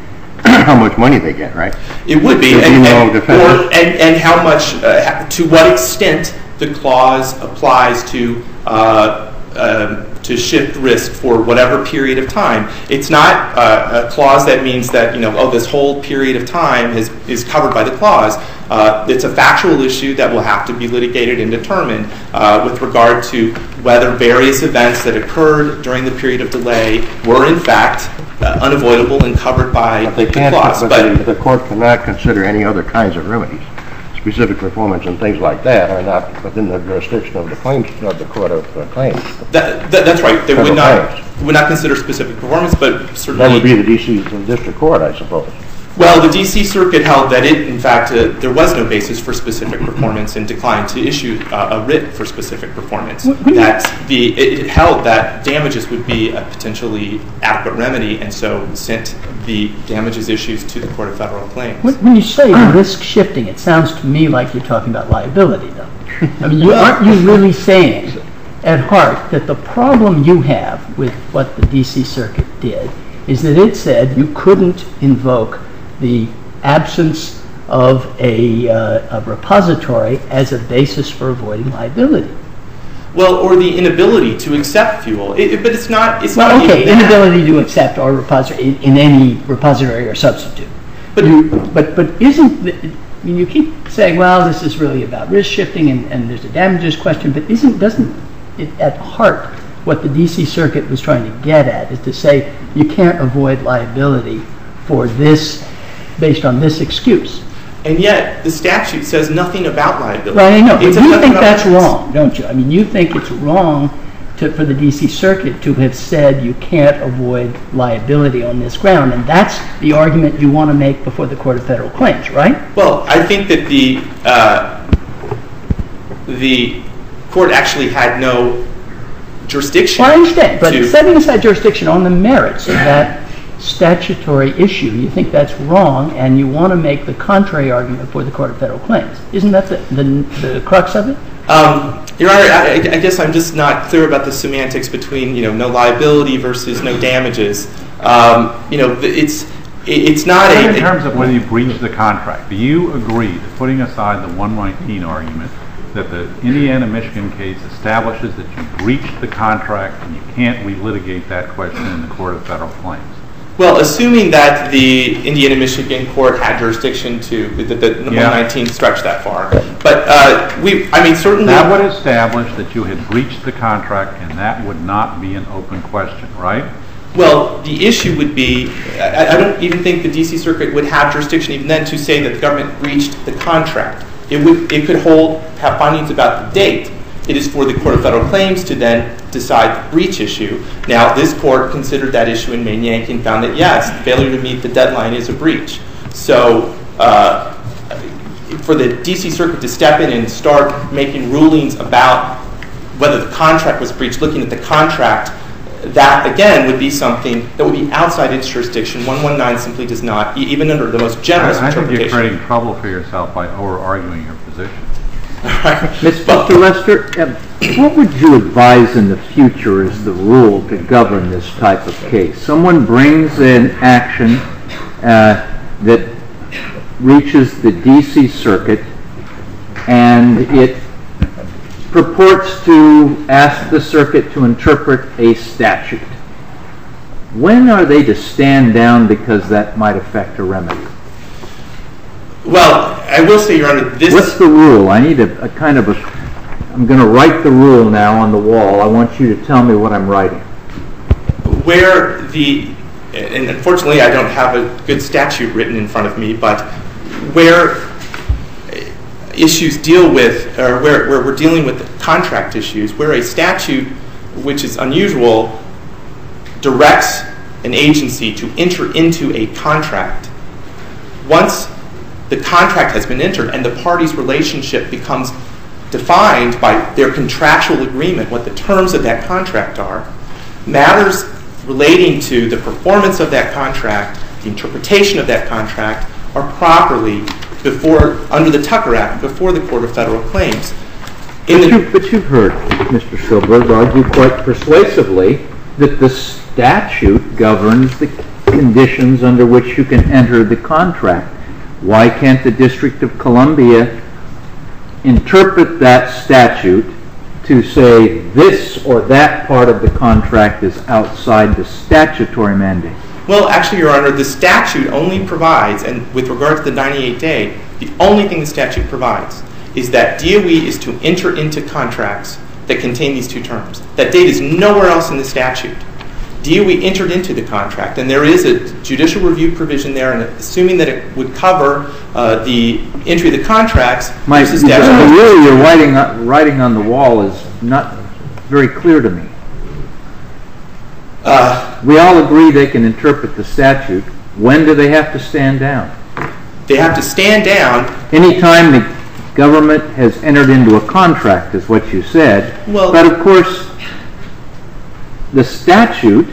how much money they get, right? It would be, There'd be and, no and, defense. or, and, and how much, uh, to what extent the clause applies to uh, um, to shift risk for whatever period of time. It's not uh, a clause that means that, you know, oh, this whole period of time is, is covered by the clause. Uh, it's a factual issue that will have to be litigated and determined uh, with regard to whether various events that occurred during the period of delay were in fact uh, unavoidable and covered by But they the can't, clause. but the, the court cannot consider any other kinds of remedies. Specific performance and things like that are not within the jurisdiction of the claims, of the Court of uh, Claims. That, that, that's right. They would Federal not claims. would not consider specific performance, but certainly That would be the D C District Court, I suppose. Well, the D C Circuit held that it, in fact, uh, there was no basis for specific performance and declined to issue uh, a writ for specific performance. That the it held that damages would be a potentially adequate remedy, and so sent the damages issues to the Court of Federal Claims. When when you say risk shifting, it sounds to me like you're talking about liability, though. I mean, you, aren't you really saying at heart that the problem you have with what the D C Circuit did is that it said you couldn't invoke the absence of a, uh, a repository as a basis for avoiding liability? Well, or the inability to accept fuel. It, it, but it's not. It's well, not okay, even that. inability to accept our repository in, in any repository or substitute. But you, but but isn't the, I mean, you keep saying, well, this is really about risk shifting, and, and there's a damages question. But isn't doesn't it at heart what the D C Circuit was trying to get at is to say you can't avoid liability for this based on this excuse? And yet, the statute says nothing about liability. Right, I know. But It says you nothing think about that's risk. wrong, don't you? I mean, you think it's wrong to, for the D C Circuit to have said you can't avoid liability on this ground, and that's the argument you want to make before the Court of Federal Claims, right? Well, I think that the uh, the court actually had no jurisdiction. Well, I understand, but to, setting aside jurisdiction on the merits of that statutory issue, you think that's wrong, and you want to make the contrary argument before the Court of Federal Claims. Isn't that the, the, the crux of it? Um, Your Honor, I, I guess I'm just not clear about the semantics between, you know, no liability versus no damages. Um, you know, it's it's not But a... in terms of whether you breach the contract, do you agree that putting aside the one nineteen argument that the Indiana-Michigan case establishes that you breached the contract and you can't relitigate that question in the Court of Federal Claims? Well, assuming that the Indiana-Michigan court had jurisdiction to, that the Yeah. one nineteen stretched that far. But uh, we, I mean, certainly... That would establish that you had breached the contract, and that would not be an open question, right? Well, the issue would be, I, I don't even think the D C Circuit would have jurisdiction even then to say that the government breached the contract. It would, it could hold, have findings about the date. It is for the Court of Federal Claims to then decide the breach issue. Now, this court considered that issue in Maniac and found that, yes, failure to meet the deadline is a breach. So, uh, for the D C Circuit to step in and start making rulings about whether the contract was breached, looking at the contract, that, again, would be something that would be outside its jurisdiction. one nineteen simply does not, even under the most generous I, I think interpretation. you're creating trouble for yourself by over-arguing your position. Mister Lester, uh, what would you advise in the future as the rule to govern this type of case? Someone brings an action uh, that reaches the D C Circuit, and it purports to ask the circuit to interpret a statute. When are they to stand down because that might affect a remedy? Well, I will say, Your Honor, this... What's the rule? I need a, a kind of a... I'm going to write the rule now on the wall. I want you to tell me what I'm writing. Where the... And unfortunately, I don't have a good statute written in front of me, but where issues deal with, or where, where we're dealing with contract issues, where a statute, which is unusual, directs an agency to enter into a contract, once the contract has been entered and the party's relationship becomes defined by their contractual agreement, what the terms of that contract are, matters relating to the performance of that contract, the interpretation of that contract, are properly before, under the Tucker Act, before the Court of Federal Claims. But, you, but you've heard Mister Silberg argue quite persuasively that the statute governs the conditions under which you can enter the contract. Why can't the District of Columbia interpret that statute to say this or that part of the contract is outside the statutory mandate? Well, actually, Your Honor, the statute only provides, and with regard to the ninety-eight day, the only thing the statute provides is that D O E is to enter into contracts that contain these two terms. That date is nowhere else in the statute. D O E entered into the contract, and there is a judicial review provision there, and assuming that it would cover uh, the entry of the contracts, My, this is the rule you're writing, writing on the wall is not very clear to me. Uh, we all agree they can interpret the statute. When do they have to stand down? They have to stand down. Anytime the government has entered into a contract, is what you said. Well, but of course, the statute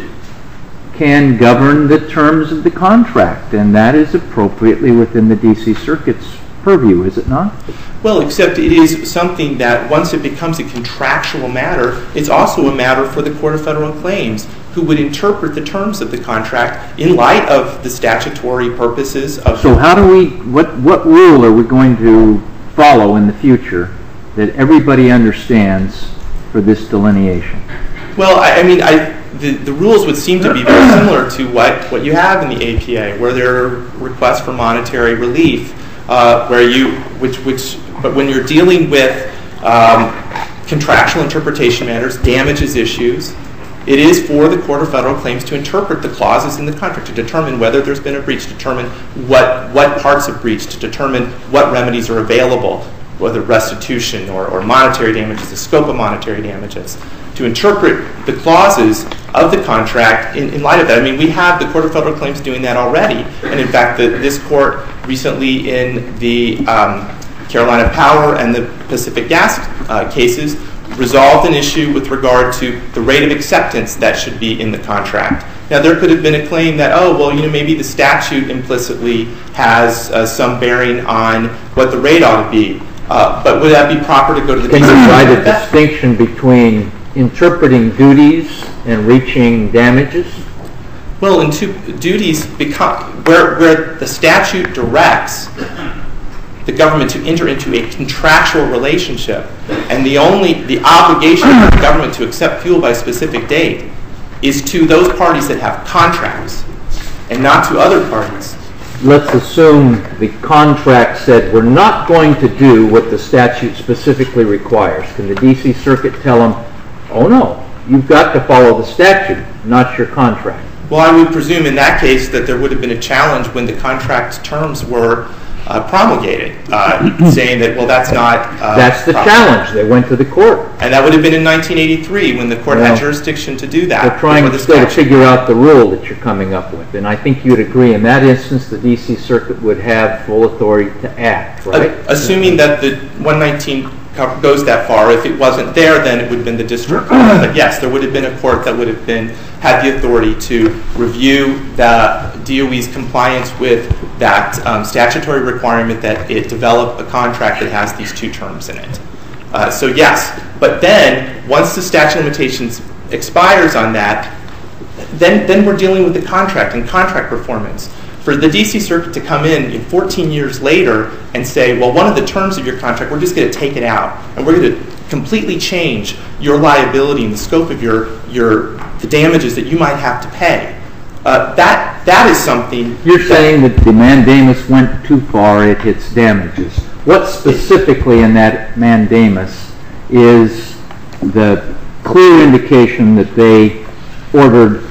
can govern the terms of the contract, and that is appropriately within the D C Circuit's purview, is it not? Well, except it is something that once it becomes a contractual matter, it's also a matter for the Court of Federal Claims, who would interpret the terms of the contract in light of the statutory purposes of... So how do we, what, what rule are we going to follow in the future that everybody understands for this delineation? Well, I, I mean, I, the, the rules would seem to be very similar to what, what you have in the A P A, where there are requests for monetary relief, uh, where you, which, which, but when you're dealing with um, contractual interpretation matters, damages issues, it is for the Court of Federal Claims to interpret the clauses in the contract, to determine whether there's been a breach, to determine what, what parts of breach, to determine what remedies are available, whether restitution or, or monetary damages, the scope of monetary damages, to interpret the clauses of the contract in, in light of that. I mean, we have the Court of Federal Claims doing that already. And in fact, the, this court recently in the um, Carolina Power and the Pacific Gas uh, cases resolved an issue with regard to the rate of acceptance that should be in the contract. Now, there could have been a claim that, oh, well, you know, maybe the statute implicitly has uh, some bearing on what the rate ought to be. Uh, but would that be proper to go to the... Can you provide a distinction between interpreting duties and reaching damages? Well, in two duties, become, where, where the statute directs the government to enter into a contractual relationship, and the only the obligation of the government to accept fuel by a specific date is to those parties that have contracts and not to other parties. Let's assume the contract said we're not going to do what the statute specifically requires. Can the D C Circuit tell them, oh no, you've got to follow the statute, not your contract? Well, I would presume in that case that there would have been a challenge when the contract terms were Uh, promulgated, uh, saying that, well, that's not... Uh, that's the proper. challenge. They went to the court. And that would have been in nineteen eighty-three when the court well, had jurisdiction to do that. They're trying the still to figure out the rule that you're coming up with. And I think you'd agree in that instance the D C Circuit would have full authority to act, right? Uh, assuming that the one nineteen goes that far. If it wasn't there, then it would have been the district court. But yes, there would have been a court that would have been had the authority to review the D O E's compliance with that um, statutory requirement that it develop a contract that has these two terms in it. Uh, so yes, but then once the statute of limitations expires on that, then then we're dealing with the contract and contract performance. For the D C Circuit to come in, in fourteen years later and say, well, one of the terms of your contract, we're just going to take it out, and we're going to completely change your liability and the scope of your your the damages that you might have to pay. Uh, that that is something... You're saying that the mandamus went too far, it hits damages. What specifically in that mandamus is the clear indication that they ordered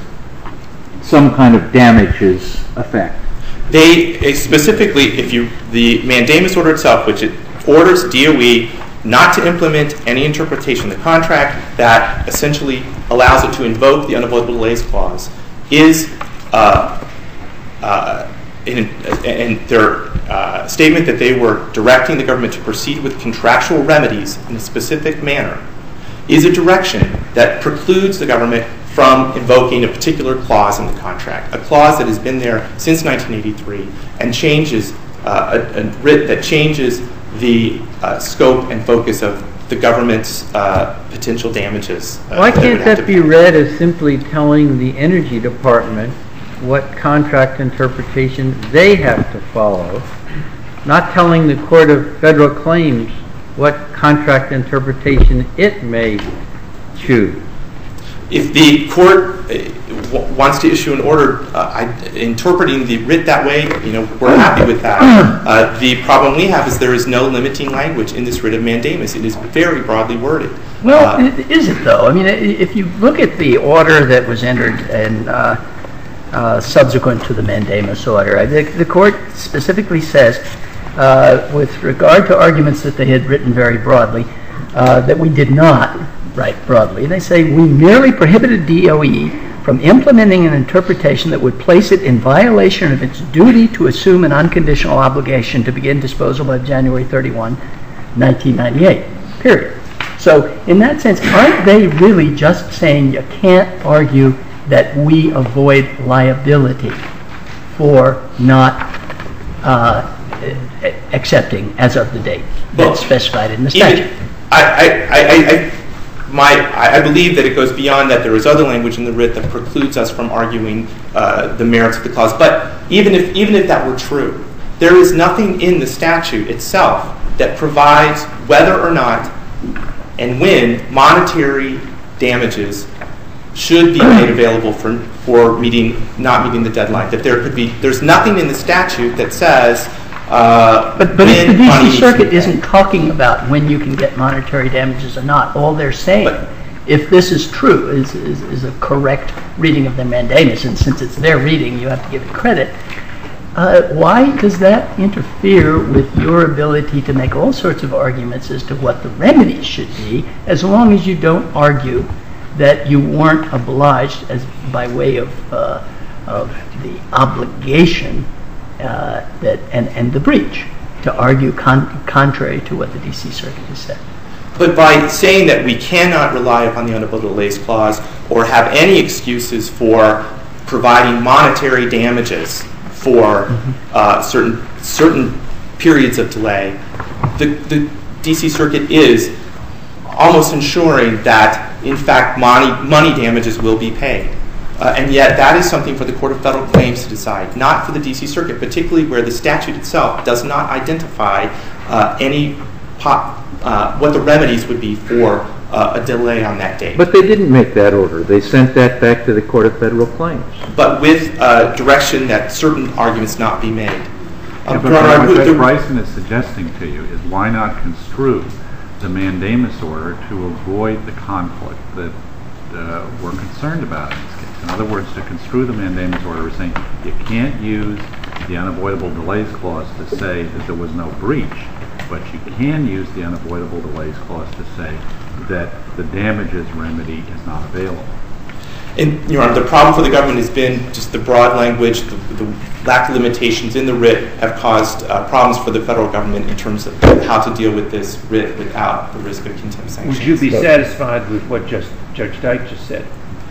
some kind of damages effect? They specifically, if you the mandamus order itself, which it orders D O E not to implement any interpretation of the contract that essentially allows it to invoke the unavoidable delays clause, is uh, uh, in, in their uh, statement that they were directing the government to proceed with contractual remedies in a specific manner, is a direction that precludes the government from invoking a particular clause in the contract, a clause that has been there since nineteen eighty-three and changes uh, a, a writ that changes the uh, scope and focus of the government's uh, potential damages. Uh, Why can't that be read as simply telling the Energy Department what contract interpretation they have to follow, not telling the Court of Federal Claims what contract interpretation it may choose. If the court uh, w- wants to issue an order uh, I, interpreting the writ that way, you know, we're happy with that. Uh, the problem we have is there is no limiting language in this writ of mandamus. It is very broadly worded. Well, Uh, is it though? I mean, i- if you look at the order that was entered and uh, uh, subsequent to the mandamus order, I think the court specifically says, uh, with regard to arguments that they had written very broadly, uh, that we did not write broadly. They say we merely prohibited D O E from implementing an interpretation that would place it in violation of its duty to assume an unconditional obligation to begin disposal by January thirty-first, nineteen ninety-eight. Period. So in that sense, aren't they really just saying you can't argue that we avoid liability for not uh, accepting as of the date that's specified in the statute? Even, I, I, I, I, my, I believe that it goes beyond that. There is other language in the writ that precludes us from arguing uh, the merits of the clause. But even if even if that were true, there is nothing in the statute itself that provides whether or not and when monetary damages should be made available for for meeting not meeting the deadline. That there could be there's nothing in the statute that says. Uh, but but if the D money C needs to be Circuit paid. isn't talking about when you can get monetary damages or not, all they're saying, But- if this is true, is, is is a correct reading of the mandamus, and since it's their reading, you have to give it credit. Uh, why does that interfere with your ability to make all sorts of arguments as to what the remedies should be, as long as you don't argue that you weren't obliged, as by way of uh, of the obligation uh, that and, and the breach, to argue con- contrary to what the D C Circuit has said? But by saying that we cannot rely upon the unavoidable delays clause or have any excuses for providing monetary damages for Mm-hmm. uh, certain certain periods of delay, the, the D C Circuit is almost ensuring that, in fact, money, money damages will be paid. Uh, and yet that is something for the Court of Federal Claims to decide, not for the D C Circuit, particularly where the statute itself does not identify uh, any po- uh, what the remedies would be for uh, a delay on that date. But they didn't make that order. They sent that back to the Court of Federal Claims. But with uh, direction that certain arguments not be made. Yeah, Um, but Your Honor, I what would- Judge the- Bryson is suggesting to you is why not construe the mandamus order to avoid the conflict that uh, we're concerned about in this case. In other words, to construe the mandamus order is saying you can't use the unavoidable delays clause to say that there was no breach, but you can use the unavoidable delays clause to say that the damages remedy is not available. And, Your Honor, the problem for the government has been just the broad language, the, the lack of limitations in the writ have caused uh, problems for the federal government in terms of how to deal with this writ without the risk of contempt sanctions. Would you be satisfied with what just Judge Dyke just said?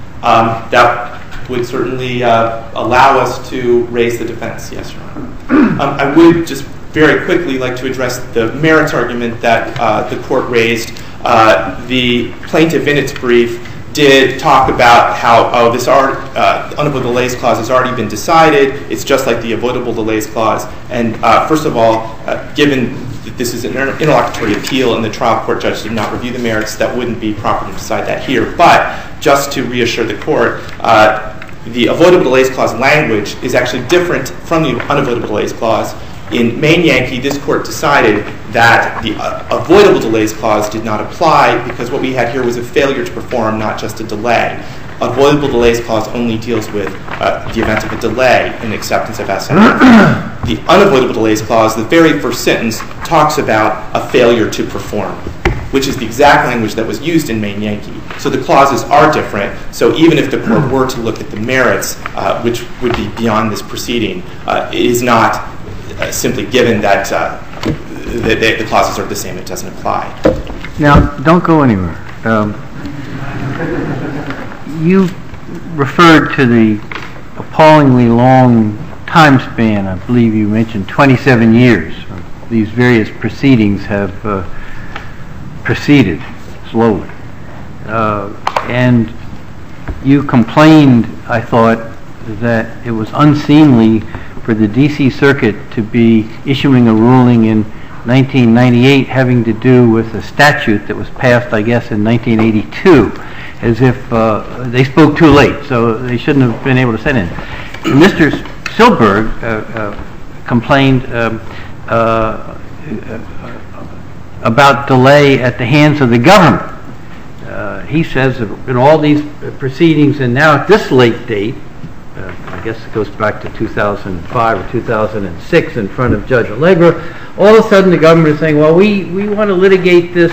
Um, that would certainly uh, allow us to raise the defense, yes, Your Honor. Um, I would just very quickly like to address the merits argument that uh, the court raised. Uh, the plaintiff in its brief did talk about how, oh, this art, uh, unavoidable delays clause has already been decided. It's just like the avoidable delays clause. And uh, first of all, uh, given that this is an interlocutory appeal and the trial court judge did not review the merits, that wouldn't be proper to decide that here. But just to reassure the court, uh, the avoidable delays clause language is actually different from the unavoidable delays clause. In Maine Yankee, this court decided that the uh, avoidable delays clause did not apply because what we had here was a failure to perform, not just a delay. Avoidable delays clause only deals with uh, the event of a delay in acceptance of S M F. The unavoidable delays clause, the very first sentence, talks about a failure to perform, which is the exact language that was used in Maine Yankee. So the clauses are different. So even if the court were to look at the merits, uh, which would be beyond this proceeding, uh, it is not Uh, simply given that uh, the, the, the clauses are the same, it doesn't apply. Now, don't go anywhere. Um, you referred to the appallingly long time span. I believe you mentioned twenty-seven years. These various proceedings have uh, proceeded slowly. Uh, and you complained, I thought, that it was unseemly for the D C Circuit to be issuing a ruling in nineteen ninety-eight having to do with a statute that was passed, I guess, in nineteen eighty-two, as if uh, they spoke too late, so they shouldn't have been able to send in. Mister Silberg uh, uh, complained um, uh, about delay at the hands of the government. Uh, he says in all these proceedings, and now at this late date, uh, I guess it goes back to two thousand five or two thousand six in front of Judge Allegra, all of a sudden the government is saying, well, we, we want to litigate this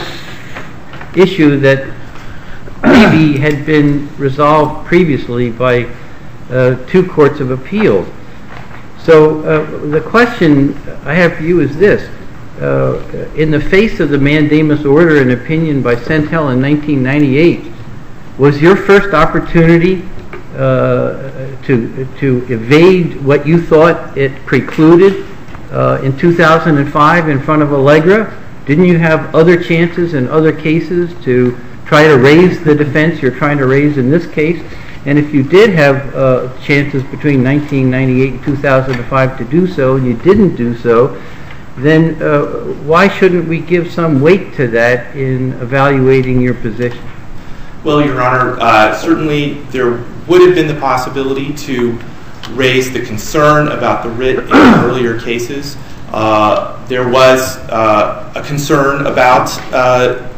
issue that maybe had been resolved previously by uh, two courts of appeals. So uh, the question I have for you is this. Uh, in the face of the mandamus order and opinion by Centel in nineteen ninety-eight, was your first opportunity uh, to to evade what you thought it precluded uh, in two thousand five in front of Allegra? Didn't you have other chances in other cases to try to raise the defense you're trying to raise in this case? And if you did have uh, chances between nineteen ninety-eight and two thousand five to do so, and you didn't do so, then uh, why shouldn't we give some weight to that in evaluating your position? Well, Your Honor, uh, certainly there would have been the possibility to raise the concern about the writ in earlier cases. Uh, there was uh, a concern about uh,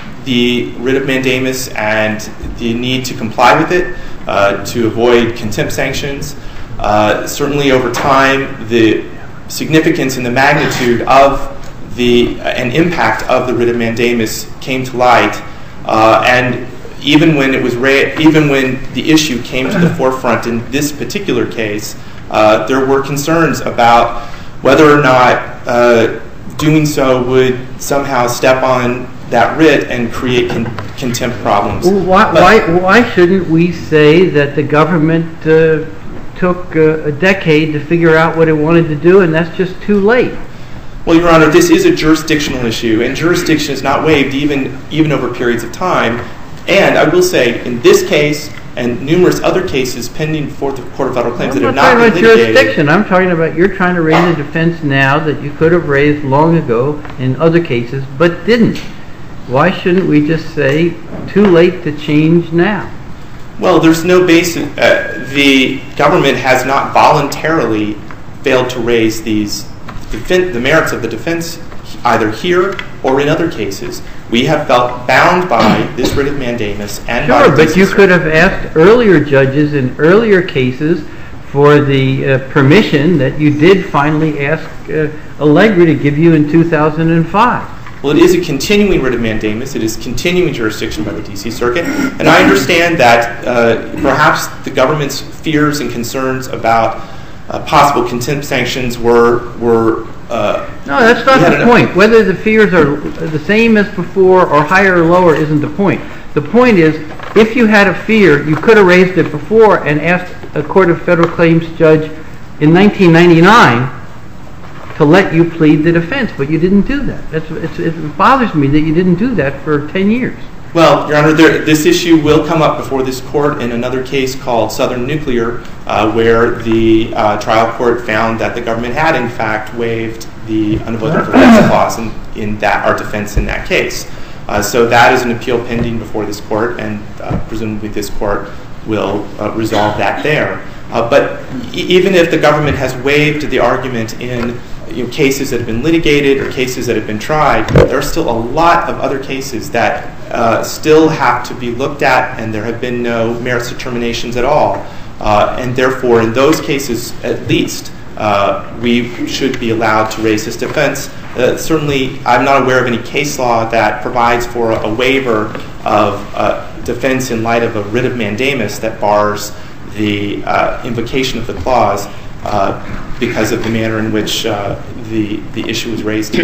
the writ of mandamus and the need to comply with it uh, to avoid contempt sanctions. Uh, certainly over time, the significance and the magnitude of the uh, and impact of the writ of mandamus came to light, uh, and even when it was ra- even when the issue came to the forefront in this particular case, uh, there were concerns about whether or not uh, doing so would somehow step on that writ and create con- contempt problems. Well, why, why why shouldn't we say that the government uh, took uh, a decade to figure out what it wanted to do, and that's just too late? Well, Your Honor, this is a jurisdictional issue, and jurisdiction is not waived even even over periods of time. And I will say, in this case and numerous other cases pending before the Court of Federal Claims that have not been litigated. I'm not talking about jurisdiction. I'm talking about you're trying to raise a defense now that you could have raised long ago in other cases, but didn't. Why shouldn't we just say, too late to change now? Well, there's no basis. Uh, the government has not voluntarily failed to raise these defen- the merits of the defense either here or in other cases. We have felt bound by this writ of mandamus and by Sure, but you could have asked earlier judges in earlier cases for the uh, permission that you did finally ask uh, Allegra to give you in two thousand five. Well, it is a continuing writ of mandamus. It is continuing jurisdiction by the D C Circuit. And I understand that uh, perhaps the government's fears and concerns about uh, possible contempt sanctions were... were uh, no, that's not the point. Whether the fears are the same as before or higher or lower isn't the point. The point is, if you had a fear, you could have raised it before and asked a Court of Federal Claims judge in nineteen ninety-nine to let you plead the defense, but you didn't do that. It's, it's, it bothers me that you didn't do that for ten years. Well, Your Honor, there, this issue will come up before this court in another case called Southern Nuclear, uh, where the uh, trial court found that the government had, in fact, waived the unavoidable defense clause in, in that, our defense in that case. Uh, so that is an appeal pending before this court, and uh, presumably this court will uh, resolve that there. Uh, but e- even if the government has waived the argument in you know, cases that have been litigated or cases that have been tried, there are still a lot of other cases that uh, still have to be looked at, and there have been no merits determinations at all. Uh, and therefore, in those cases, at least, uh, we should be allowed to raise this defense. Uh, certainly, I'm not aware of any case law that provides for a, a waiver of uh, defense in light of a writ of mandamus that bars the uh, invocation of the clause uh, because of the manner in which uh, the, the issue was raised.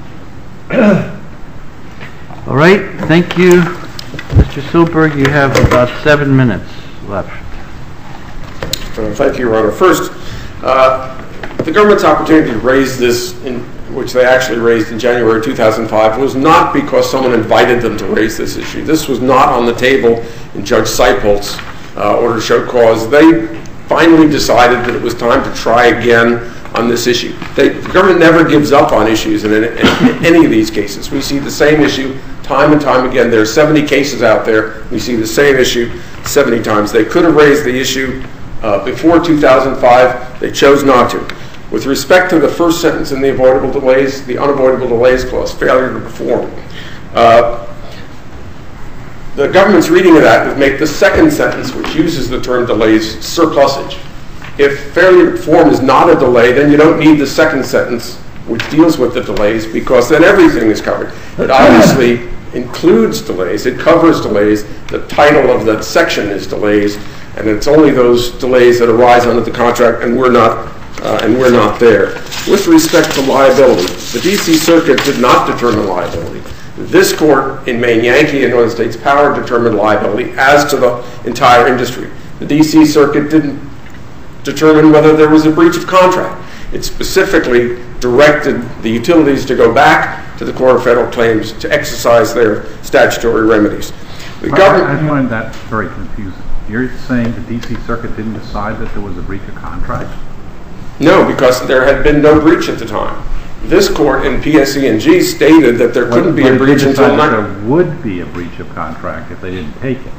All right. Thank you, Mister Silberg. You have about seven minutes left. Uh, thank you, Your Honor. First, uh, the government's opportunity to raise this, in, which they actually raised in January two thousand five, was not because someone invited them to raise this issue. This was not on the table in Judge Seipolt's uh, order to show cause. They finally decided that it was time to try again on this issue. They, the government never gives up on issues in, in, in any of these cases. We see the same issue time and time again. There are seventy cases out there. We see the same issue seventy times. They could have raised the issue uh, before two thousand five. They chose not to. With respect to the first sentence in the avoidable delays, the unavoidable delays clause, failure to perform, uh, the government's reading of that would make the second sentence, which uses the term delays, surplusage. If failure to perform is not a delay, then you don't need the second sentence, which deals with the delays, because then everything is covered. It obviously includes delays. It covers delays. The title of that section is delays, and it's only those delays that arise under the contract, and we're not, uh, and we're not there. With respect to liability, the D C Circuit did not determine liability. This court in Maine Yankee and Northern States Power determined liability as to the entire industry. The D C Circuit didn't determine whether there was a breach of contract. It specifically directed the utilities to go back to the Court of Federal Claims to exercise their statutory remedies. The government, I find that very confusing. You're saying the D C Circuit didn't decide that there was a breach of contract? No, because there had been no breach at the time. This court in P S E and G stated that there couldn't be a breach until there would be a breach of contract if they didn't take it.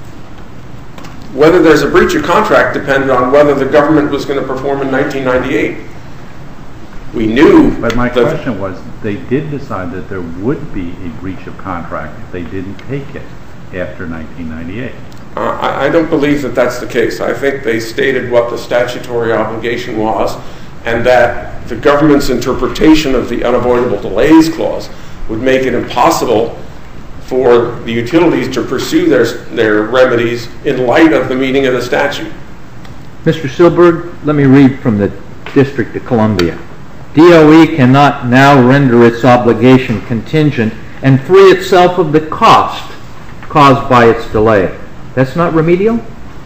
Whether there's a breach of contract depended on whether the government was going to perform in nineteen ninety-eight. We knew. But my question was, they did decide that there would be a breach of contract if they didn't take it after nineteen ninety-eight. Uh, I, I don't believe that that's the case. I think they stated what the statutory obligation was, and that the government's interpretation of the unavoidable delays clause would make it impossible for the utilities to pursue their, their remedies in light of the meaning of the statute. Mister Silberg, let me read from the District of Columbia. D O E cannot now render its obligation contingent and free itself of the cost caused by its delay. That's not remedial?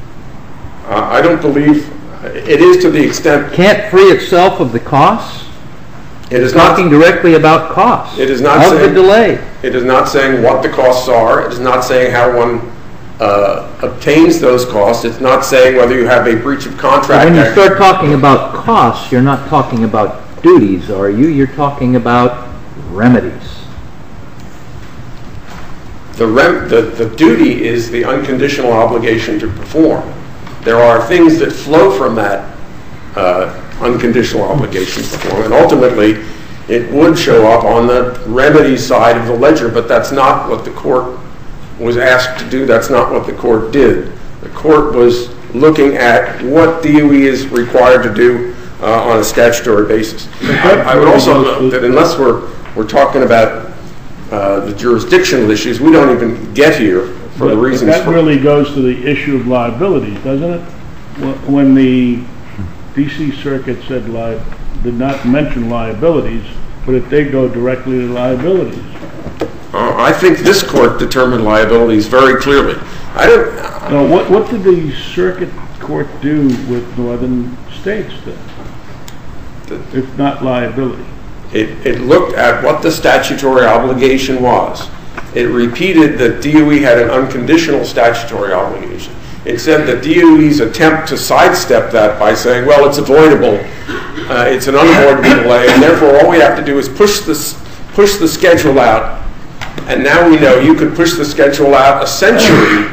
Uh, I don't believe it is, to the extent... Can't free itself of the costs? It is talking not, directly about costs. It is not of saying, the delay. It is not saying what the costs are. It is not saying how one uh, obtains those costs. It's not saying whether you have a breach of contract. When you start talking about costs, you're not talking about duties, are you? You're talking about remedies. The, rem, the, the duty is the unconditional obligation to perform. There are things that flow from that uh, unconditional obligation to perform, and ultimately it would show up on the remedy side of the ledger, but that's not what the court was asked to do. That's not what the court did. The court was looking at what D O E is required to do uh, on a statutory basis. I, I would also note that unless we're, we're talking about uh, the jurisdictional issues, we don't even get here for but, the reasons. But that for really goes to the issue of liabilities, doesn't it? When the D C Circuit said li- did not mention liabilities, but it did go directly to liabilities. Uh, I think this court determined liabilities very clearly. I don't. Uh, no, what what did the circuit court do with northern states then, the, if not liability? It, it looked at what the statutory obligation was. It repeated that D O E had an unconditional statutory obligation. It said that D O E's attempt to sidestep that by saying, well, it's avoidable, uh, it's an unavoidable delay, and therefore all we have to do is push this, push the schedule out, and now we know you could push the schedule out a century,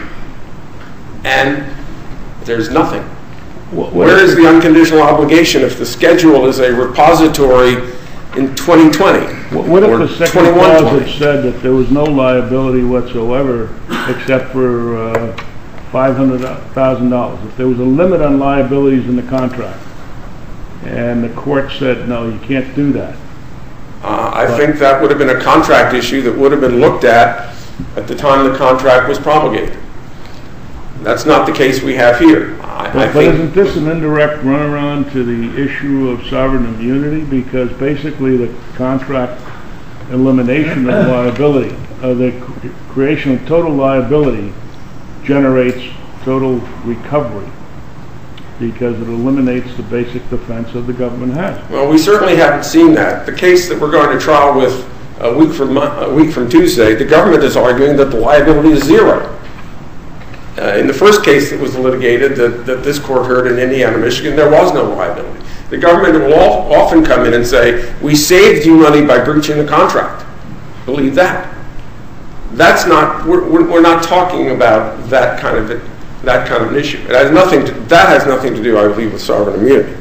and there's nothing. What, what Where is the unconditional obligation if the schedule is a repository in twenty twenty? What, what if the second clause had said that there was no liability whatsoever except for uh, five hundred thousand dollars? If there was a limit on liabilities in the contract, and the court said, no, you can't do that. Uh, I but, think that would have been a contract issue that would have been looked at at the time the contract was promulgated. That's not the case we have here. I, but, I but think isn't this an indirect runaround to the issue of sovereign immunity? Because basically the contract elimination of liability, uh, the creation of total liability generates total recovery because it eliminates the basic defense that the government has. Well, we certainly haven't seen that. The case that we're going to trial with a week from a week from Tuesday, the government is arguing that the liability is zero. Uh, in the first case that was litigated that, that this court heard in Indiana, Michigan, there was no liability. The government will all, often come in and say, we saved you money by breaching the contract. Believe that. That's not, we're, we're not talking about that kind of, that kind of an issue. It has nothing to, that has nothing to do, I believe, with sovereign immunity.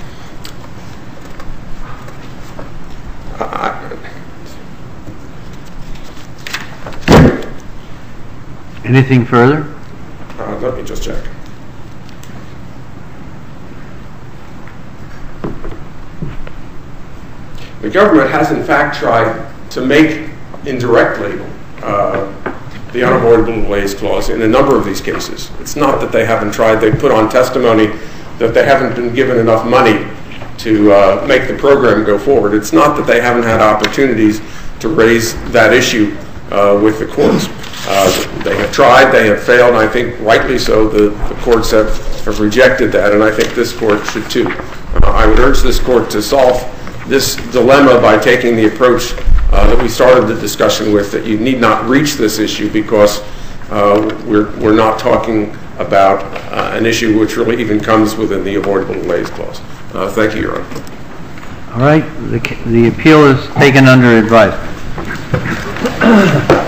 I, Anything further? Uh, let me just check. The government has in fact tried to make indirectly uh, the unavoidable delays clause in a number of these cases. It's not that they haven't tried. They put on testimony that they haven't been given enough money to uh, make the program go forward. It's not that they haven't had opportunities to raise that issue uh, with the courts. Uh, they have tried, they have failed, and I think rightly so the, the courts have, have rejected that, and I think this court should too. Uh, I would urge this court to solve this dilemma by taking the approach uh, that we started the discussion with, that you need not reach this issue because uh, we're, we're not talking about uh, an issue which really even comes within the avoidable delays clause. Uh, thank you, Your Honor. All right, the, the appeal is taken under advisement.